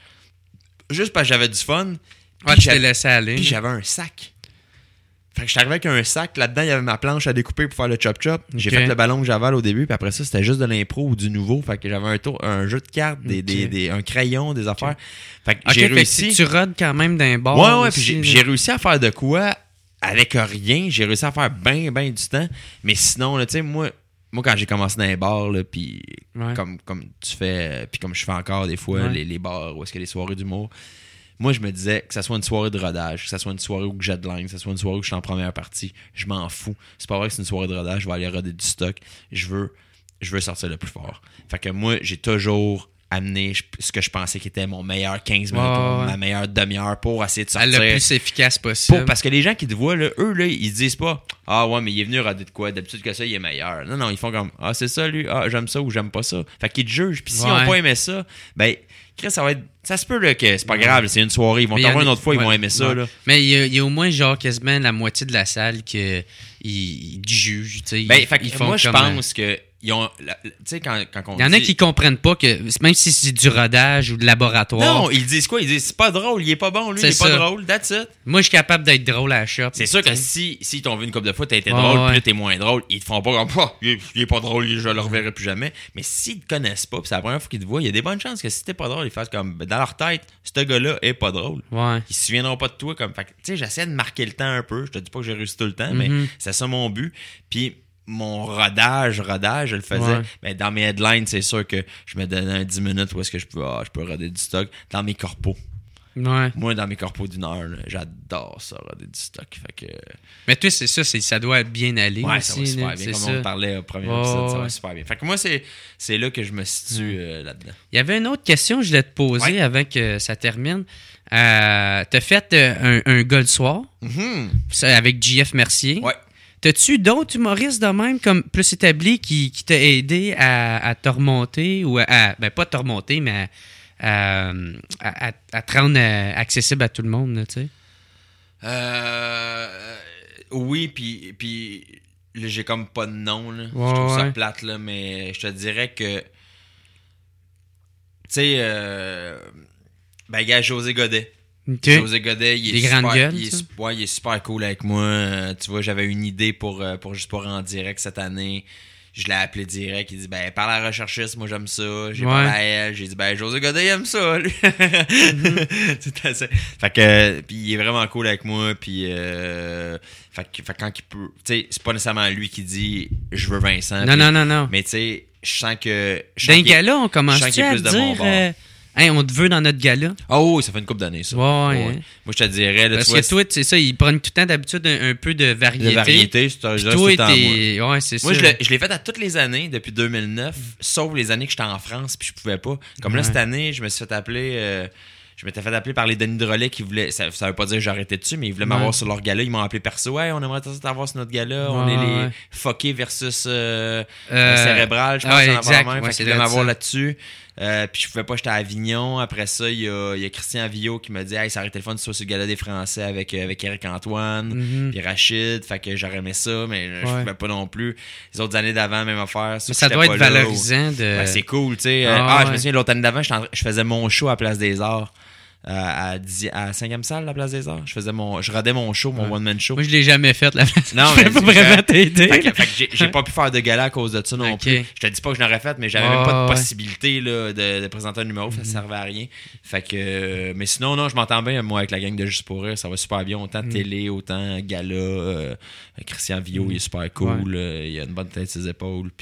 Juste parce que j'avais du fun. Ouais, tu t'es laissé aller. Puis j'avais un sac. Fait que je suis arrivé avec un sac, là-dedans, il y avait ma planche à découper pour faire le chop-chop. J'ai fait le ballon que j'avale au début, puis après ça, c'était juste de l'impro ou du nouveau. Fait que j'avais un jeu de cartes, un crayon, des affaires. Fait que j'ai réussi... Fait que tu rodes quand même d'un bord. Ouais, puis j'ai réussi à faire de quoi avec rien. J'ai réussi à faire bien du temps. Mais sinon, tu sais, moi, quand j'ai commencé dans les bars, puis comme tu fais, puis comme je fais encore des fois, les bars où est-ce qu'il y a des soirées d'humour, moi, je me disais que ça soit une soirée de rodage, que ça soit une soirée où j'ai de line, que ça soit une soirée où je suis en première partie, je m'en fous. C'est pas vrai que c'est une soirée de rodage, je vais aller roder du stock. Je veux sortir le plus fort. Fait que moi, j'ai toujours amener ce que je pensais qui était mon meilleur 15 minutes ou ma meilleure demi-heure pour essayer de sortir. Le plus efficace possible. Parce que les gens qui te voient, là, eux, là, ils se disent pas « Ah ouais, mais il est venu rader de quoi? D'habitude que ça, il est meilleur. » Non, ils font comme « Ah, c'est ça, lui. Ah, j'aime ça ou j'aime pas ça. » Fait qu'ils te jugent. Puis s'ils n'ont pas aimé ça, ben, ça va être... Ça se peut là, que c'est pas grave, c'est une soirée. Ils vont t'en voir une autre fois, ils vont aimer ça. Là. Mais il y a au moins genre quasiment la moitié de la salle qui jugent. Moi, je pense que ils ont, tu sais, quand on il y en a qui comprennent pas que même si c'est du rodage ou de laboratoire. Non, ils disent quoi? Ils disent c'est pas drôle, il est pas bon, lui, il est pas drôle, that's it. Moi, je suis capable d'être drôle à la shop. C'est sûr que si t'ont vu une couple de fois, t'as été drôle, puis là, t'es moins drôle, ils te font pas comme il est pas drôle, je le reverrai plus jamais. Mais s'ils te connaissent pas, puis c'est la première fois qu'ils te voient, il y a des bonnes chances que si t'es pas drôle, ils fassent comme dans leur tête, ce gars-là est pas drôle. Ouais. Ils se souviendront pas de toi comme. Fait que, tu sais, j'essaie de marquer le temps un peu. Je te dis pas que j'ai réussi tout le temps, mais c'est ça mon but. Puis mon rodage, je le faisais. Ouais. Mais dans mes headlines, c'est sûr que je me donnais un 10 minutes où est-ce que je peux roder du stock. Dans mes corpos. Ouais. Moi, dans mes corpos d'une heure, là, j'adore ça, roder du stock. Fait que... Mais toi, c'est ça, ça doit bien aller. Ouais, aussi, ça va super là, bien. Comme on parlait au premier épisode, ça va super bien. Fait que moi, c'est là que je me situe là-dedans. Il y avait une autre question que je voulais te poser avant que ça termine. T'as fait un gars le soir avec JF Mercier. Ouais. T'as-tu d'autres humoristes de même, comme plus établis, qui t'a aidé à te remonter, ou ben pas te remonter, mais à te rendre accessible à tout le monde, tu sais? Oui, puis là, j'ai comme pas de nom, là. Ouais, je trouve ça plate, là, mais je te dirais que, tu sais, ben, gars, José Godet. Okay. José Godet, il est super, il est super cool avec moi. Tu vois, j'avais une idée pour juste pour en direct cette année. Je l'ai appelé direct. Il dit, ben, parle à la recherchiste, moi j'aime ça. J'ai parlé à elle. J'ai dit, ben, José Godet, il aime ça, lui. C'est assez. Fait que, puis il est vraiment cool avec moi. Puis, fait que quand il peut. Tu sais, c'est pas nécessairement lui qui dit, je veux Vincent. Non. Mais tu sais, je sens que. D'un gars-là, on commence à dire. Hey, on te veut dans notre gala. Oh oui, ça fait une couple d'années, ça. Ouais. Moi, je te dirais... Là, parce que toi, c'est ça, ils prennent tout le temps d'habitude un peu de variété. De variété, c'est toi, t'es... Ouais, c'est ça. Moi, je l'ai fait à toutes les années, depuis 2009, sauf les années que j'étais en France, puis je pouvais pas. Comme là, cette année, je me suis fait appeler... je m'étais fait appeler par les Denis Drolet qui voulaient... Ça veut pas dire que j'arrêtais dessus, mais ils voulaient m'avoir sur leur gala. Ils m'ont appelé perso. Ouais, on aimerait t'avoir sur notre gala. On est les fuckés versus cérébral, je pense. Exact. Fait qu'ils voulaient m'avoir là-dessus. Puis je pouvais pas, j'étais à Avignon. Après ça, il y a Christian Villot qui m'a dit hey, ça aurait été le fun de sur le gala des Français avec Éric Antoine, puis Rachid. Fait que j'aurais aimé ça, mais je pouvais pas non plus. Les autres années d'avant, même affaire. Mais ça doit être valorisant. Ben, c'est cool, tu sais. Je me souviens, l'autre année d'avant, je faisais mon show à Place des Arts. À 5e salle, la Place des Arts. Je rodais mon show, mon one-man show. Moi, je l'ai jamais fait, la place. Non, mais je peux pas vraiment t'aider. Fait que j'ai pas pu faire de gala à cause de ça non plus. Je te dis pas que je l'aurais fait, mais j'avais même pas de possibilité là, de présenter un numéro, ça servait à rien. Fait que, mais sinon, non, je m'entends bien, moi, avec la gang de Juste pour rire, ça va super bien. Autant télé, autant gala. Christian Villot, il est super cool. Il a une bonne tête sur ses épaules.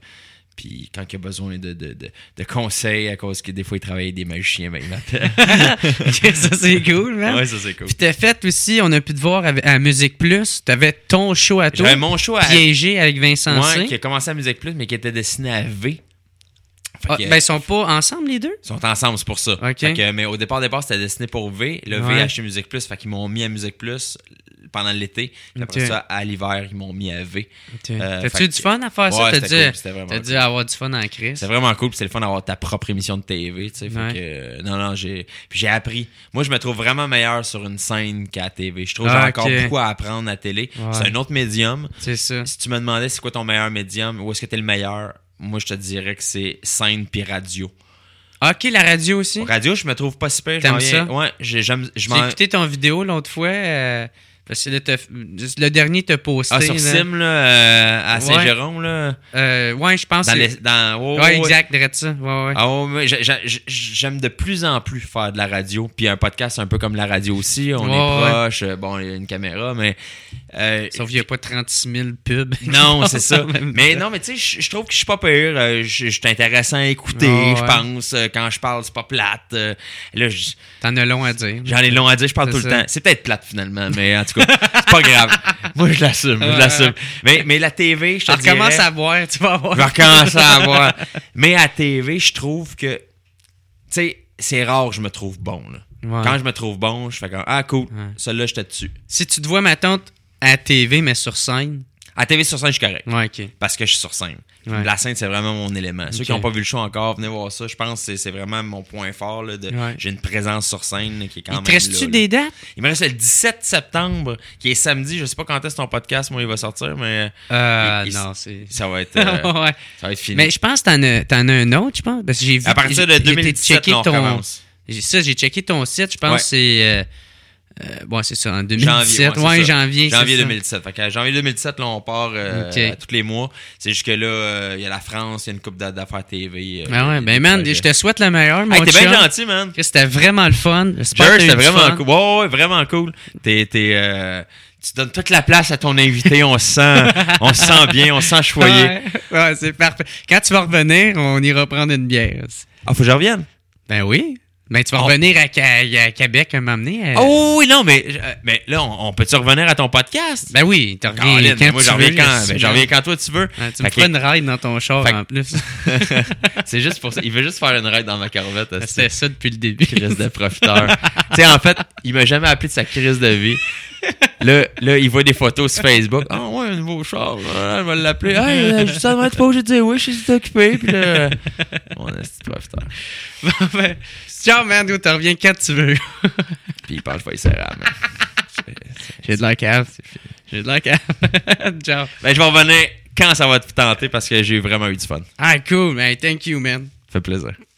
Puis quand il y a besoin de conseils, à cause que des fois, il travaille avec des magiciens, ben, il m'appelle. Ça, c'est cool, man. Ouais, ça, c'est cool. Puis t'as fait aussi, on a pu te voir à Musique Plus. T'avais ton show à toi. J'avais mon show à... Piégé avec Vincent C. Qui a commencé à Musique Plus, mais qui était destiné à V. Ben, ils sont pas ensemble, les deux? Ils sont ensemble, c'est pour ça. Okay. Mais au départ, c'était destiné pour V. Le V a acheté Musique Plus, fait qu'ils m'ont mis à Musique Plus pendant l'été. Puis après ça, à l'hiver, ils m'ont mis à V. T'as-tu eu du fun à faire ça? Ouais, t'as dû avoir du fun en crise. C'est vraiment cool, puis c'est le fun d'avoir ta propre émission de TV, tu sais. Fait que, non, j'ai appris. Moi, je me trouve vraiment meilleur sur une scène qu'à la TV. Je trouve que j'ai encore beaucoup à apprendre à la télé. Ouais. C'est un autre médium. C'est ça. Si tu me demandais c'est quoi ton meilleur médium, où est-ce que t'es le meilleur, moi, je te dirais que c'est scène puis radio. OK, la radio aussi? Radio, je me trouve pas si pire. T'aimes ça? Ouais, j'ai écouté ton vidéo l'autre fois. Parce que là, le dernier t'a posté. Ah, sur Sim, là, à Saint-Jérôme, là. Ouais, je pense. Exact, direct ça. Ouais. Ah, j'aime de plus en plus faire de la radio. Puis un podcast, c'est un peu comme la radio aussi. On est proche. Bon, il y a une caméra, mais. Sauf qu'il n'y a pas 36 000 pubs. Non, c'est ça. Mais non, mais tu sais, je trouve que je suis pas pire. Je suis intéressant à écouter, je pense. Quand je parle, c'est pas plate. Là, t'en as long à dire. J'en ai long à dire, je parle tout le temps. C'est peut-être plate finalement, mais en tout cas, c'est pas grave. Moi, je l'assume. Mais la TV, je te dirais... Tu recommences à boire, tu vas voir. Je recommence à boire. Mais à TV, je trouve que sais, c'est rare que je me trouve bon, là. Ouais. Quand je me trouve bon, je fais comme, ah, cool, Ouais. celle-là, j'étais dessus. Si tu te vois, ma tante, à la TV, mais sur scène. À TV sur scène, je suis correct. Ouais, OK. Parce que je suis sur scène. Ouais. La scène, c'est vraiment mon élément. Ceux Ok. qui n'ont pas vu le show encore, venez voir ça. Je pense que c'est vraiment mon point fort. Là, Ouais. J'ai une présence sur scène là, qui est quand Il même te reste-tu là. des dates? Il me reste le 17 septembre, qui est samedi. Je sais pas quand est-ce ton podcast, moi, il va sortir, mais Non, c'est... ça va être, Ouais. ça va être fini. Mais je pense que t'en as un autre, je pense. Parce que j'ai vu... À partir de j'ai 2017, checké là, on commence. J'ai checké ton site, je pense Ouais. que c'est... bon, c'est ça, en 2017. Janvier, ouais, c'est ça. Janvier. Janvier c'est ça. 2017. Fait qu'à janvier 2017, là, on part Ok. à tous les mois. C'est juste que là, il y a la France, il y a une coupe d'affaires TV. Ah ouais, ben man, je te souhaite le meilleur, mon Hey, t'es bien chum. gentil, man. C'était vraiment le fun. J'espère George, que t'as c'était eu du vraiment fun. cool. Ouais, vraiment cool. Tu donnes toute la place à ton invité. On se sent bien, on se sent choyé. Ouais, c'est parfait. Quand tu vas revenir, on ira prendre une bière. Ah, faut que je revienne. Ben oui. Ben tu vas revenir à Québec à m'emmener. Oh oui, non, mais là, on peut-tu revenir à ton podcast? Ben oui, tu reviens Colin, quand moi, tu j'en veux. reviens quand, j'en reviens quand toi tu veux. Ouais, tu me Fait feras que- une ride dans ton char Fait- en plus. C'est juste pour ça. Il veut juste faire une ride dans ma Corvette. C'était ça depuis le début. Crise de profiteur. Tu sais, en fait, il m'a jamais appelé de sa crise de vie. Là, il voit des photos sur Facebook. Ah ouais, un nouveau char. Elle va l'appeler. Hey, justement, t'es pas obligé de dire oui, je suis occupé. Puis là, on est petit profiteur. Bon, ben, ciao, man. Tu reviens quand tu veux. Puis il parle pas serrable. J'ai de la cave. J'ai de la cave. Ciao. Ben, je vais revenir quand ça va te tenter parce que j'ai vraiment eu du fun. Ah, cool. Ben, thank you, man. Ça fait plaisir.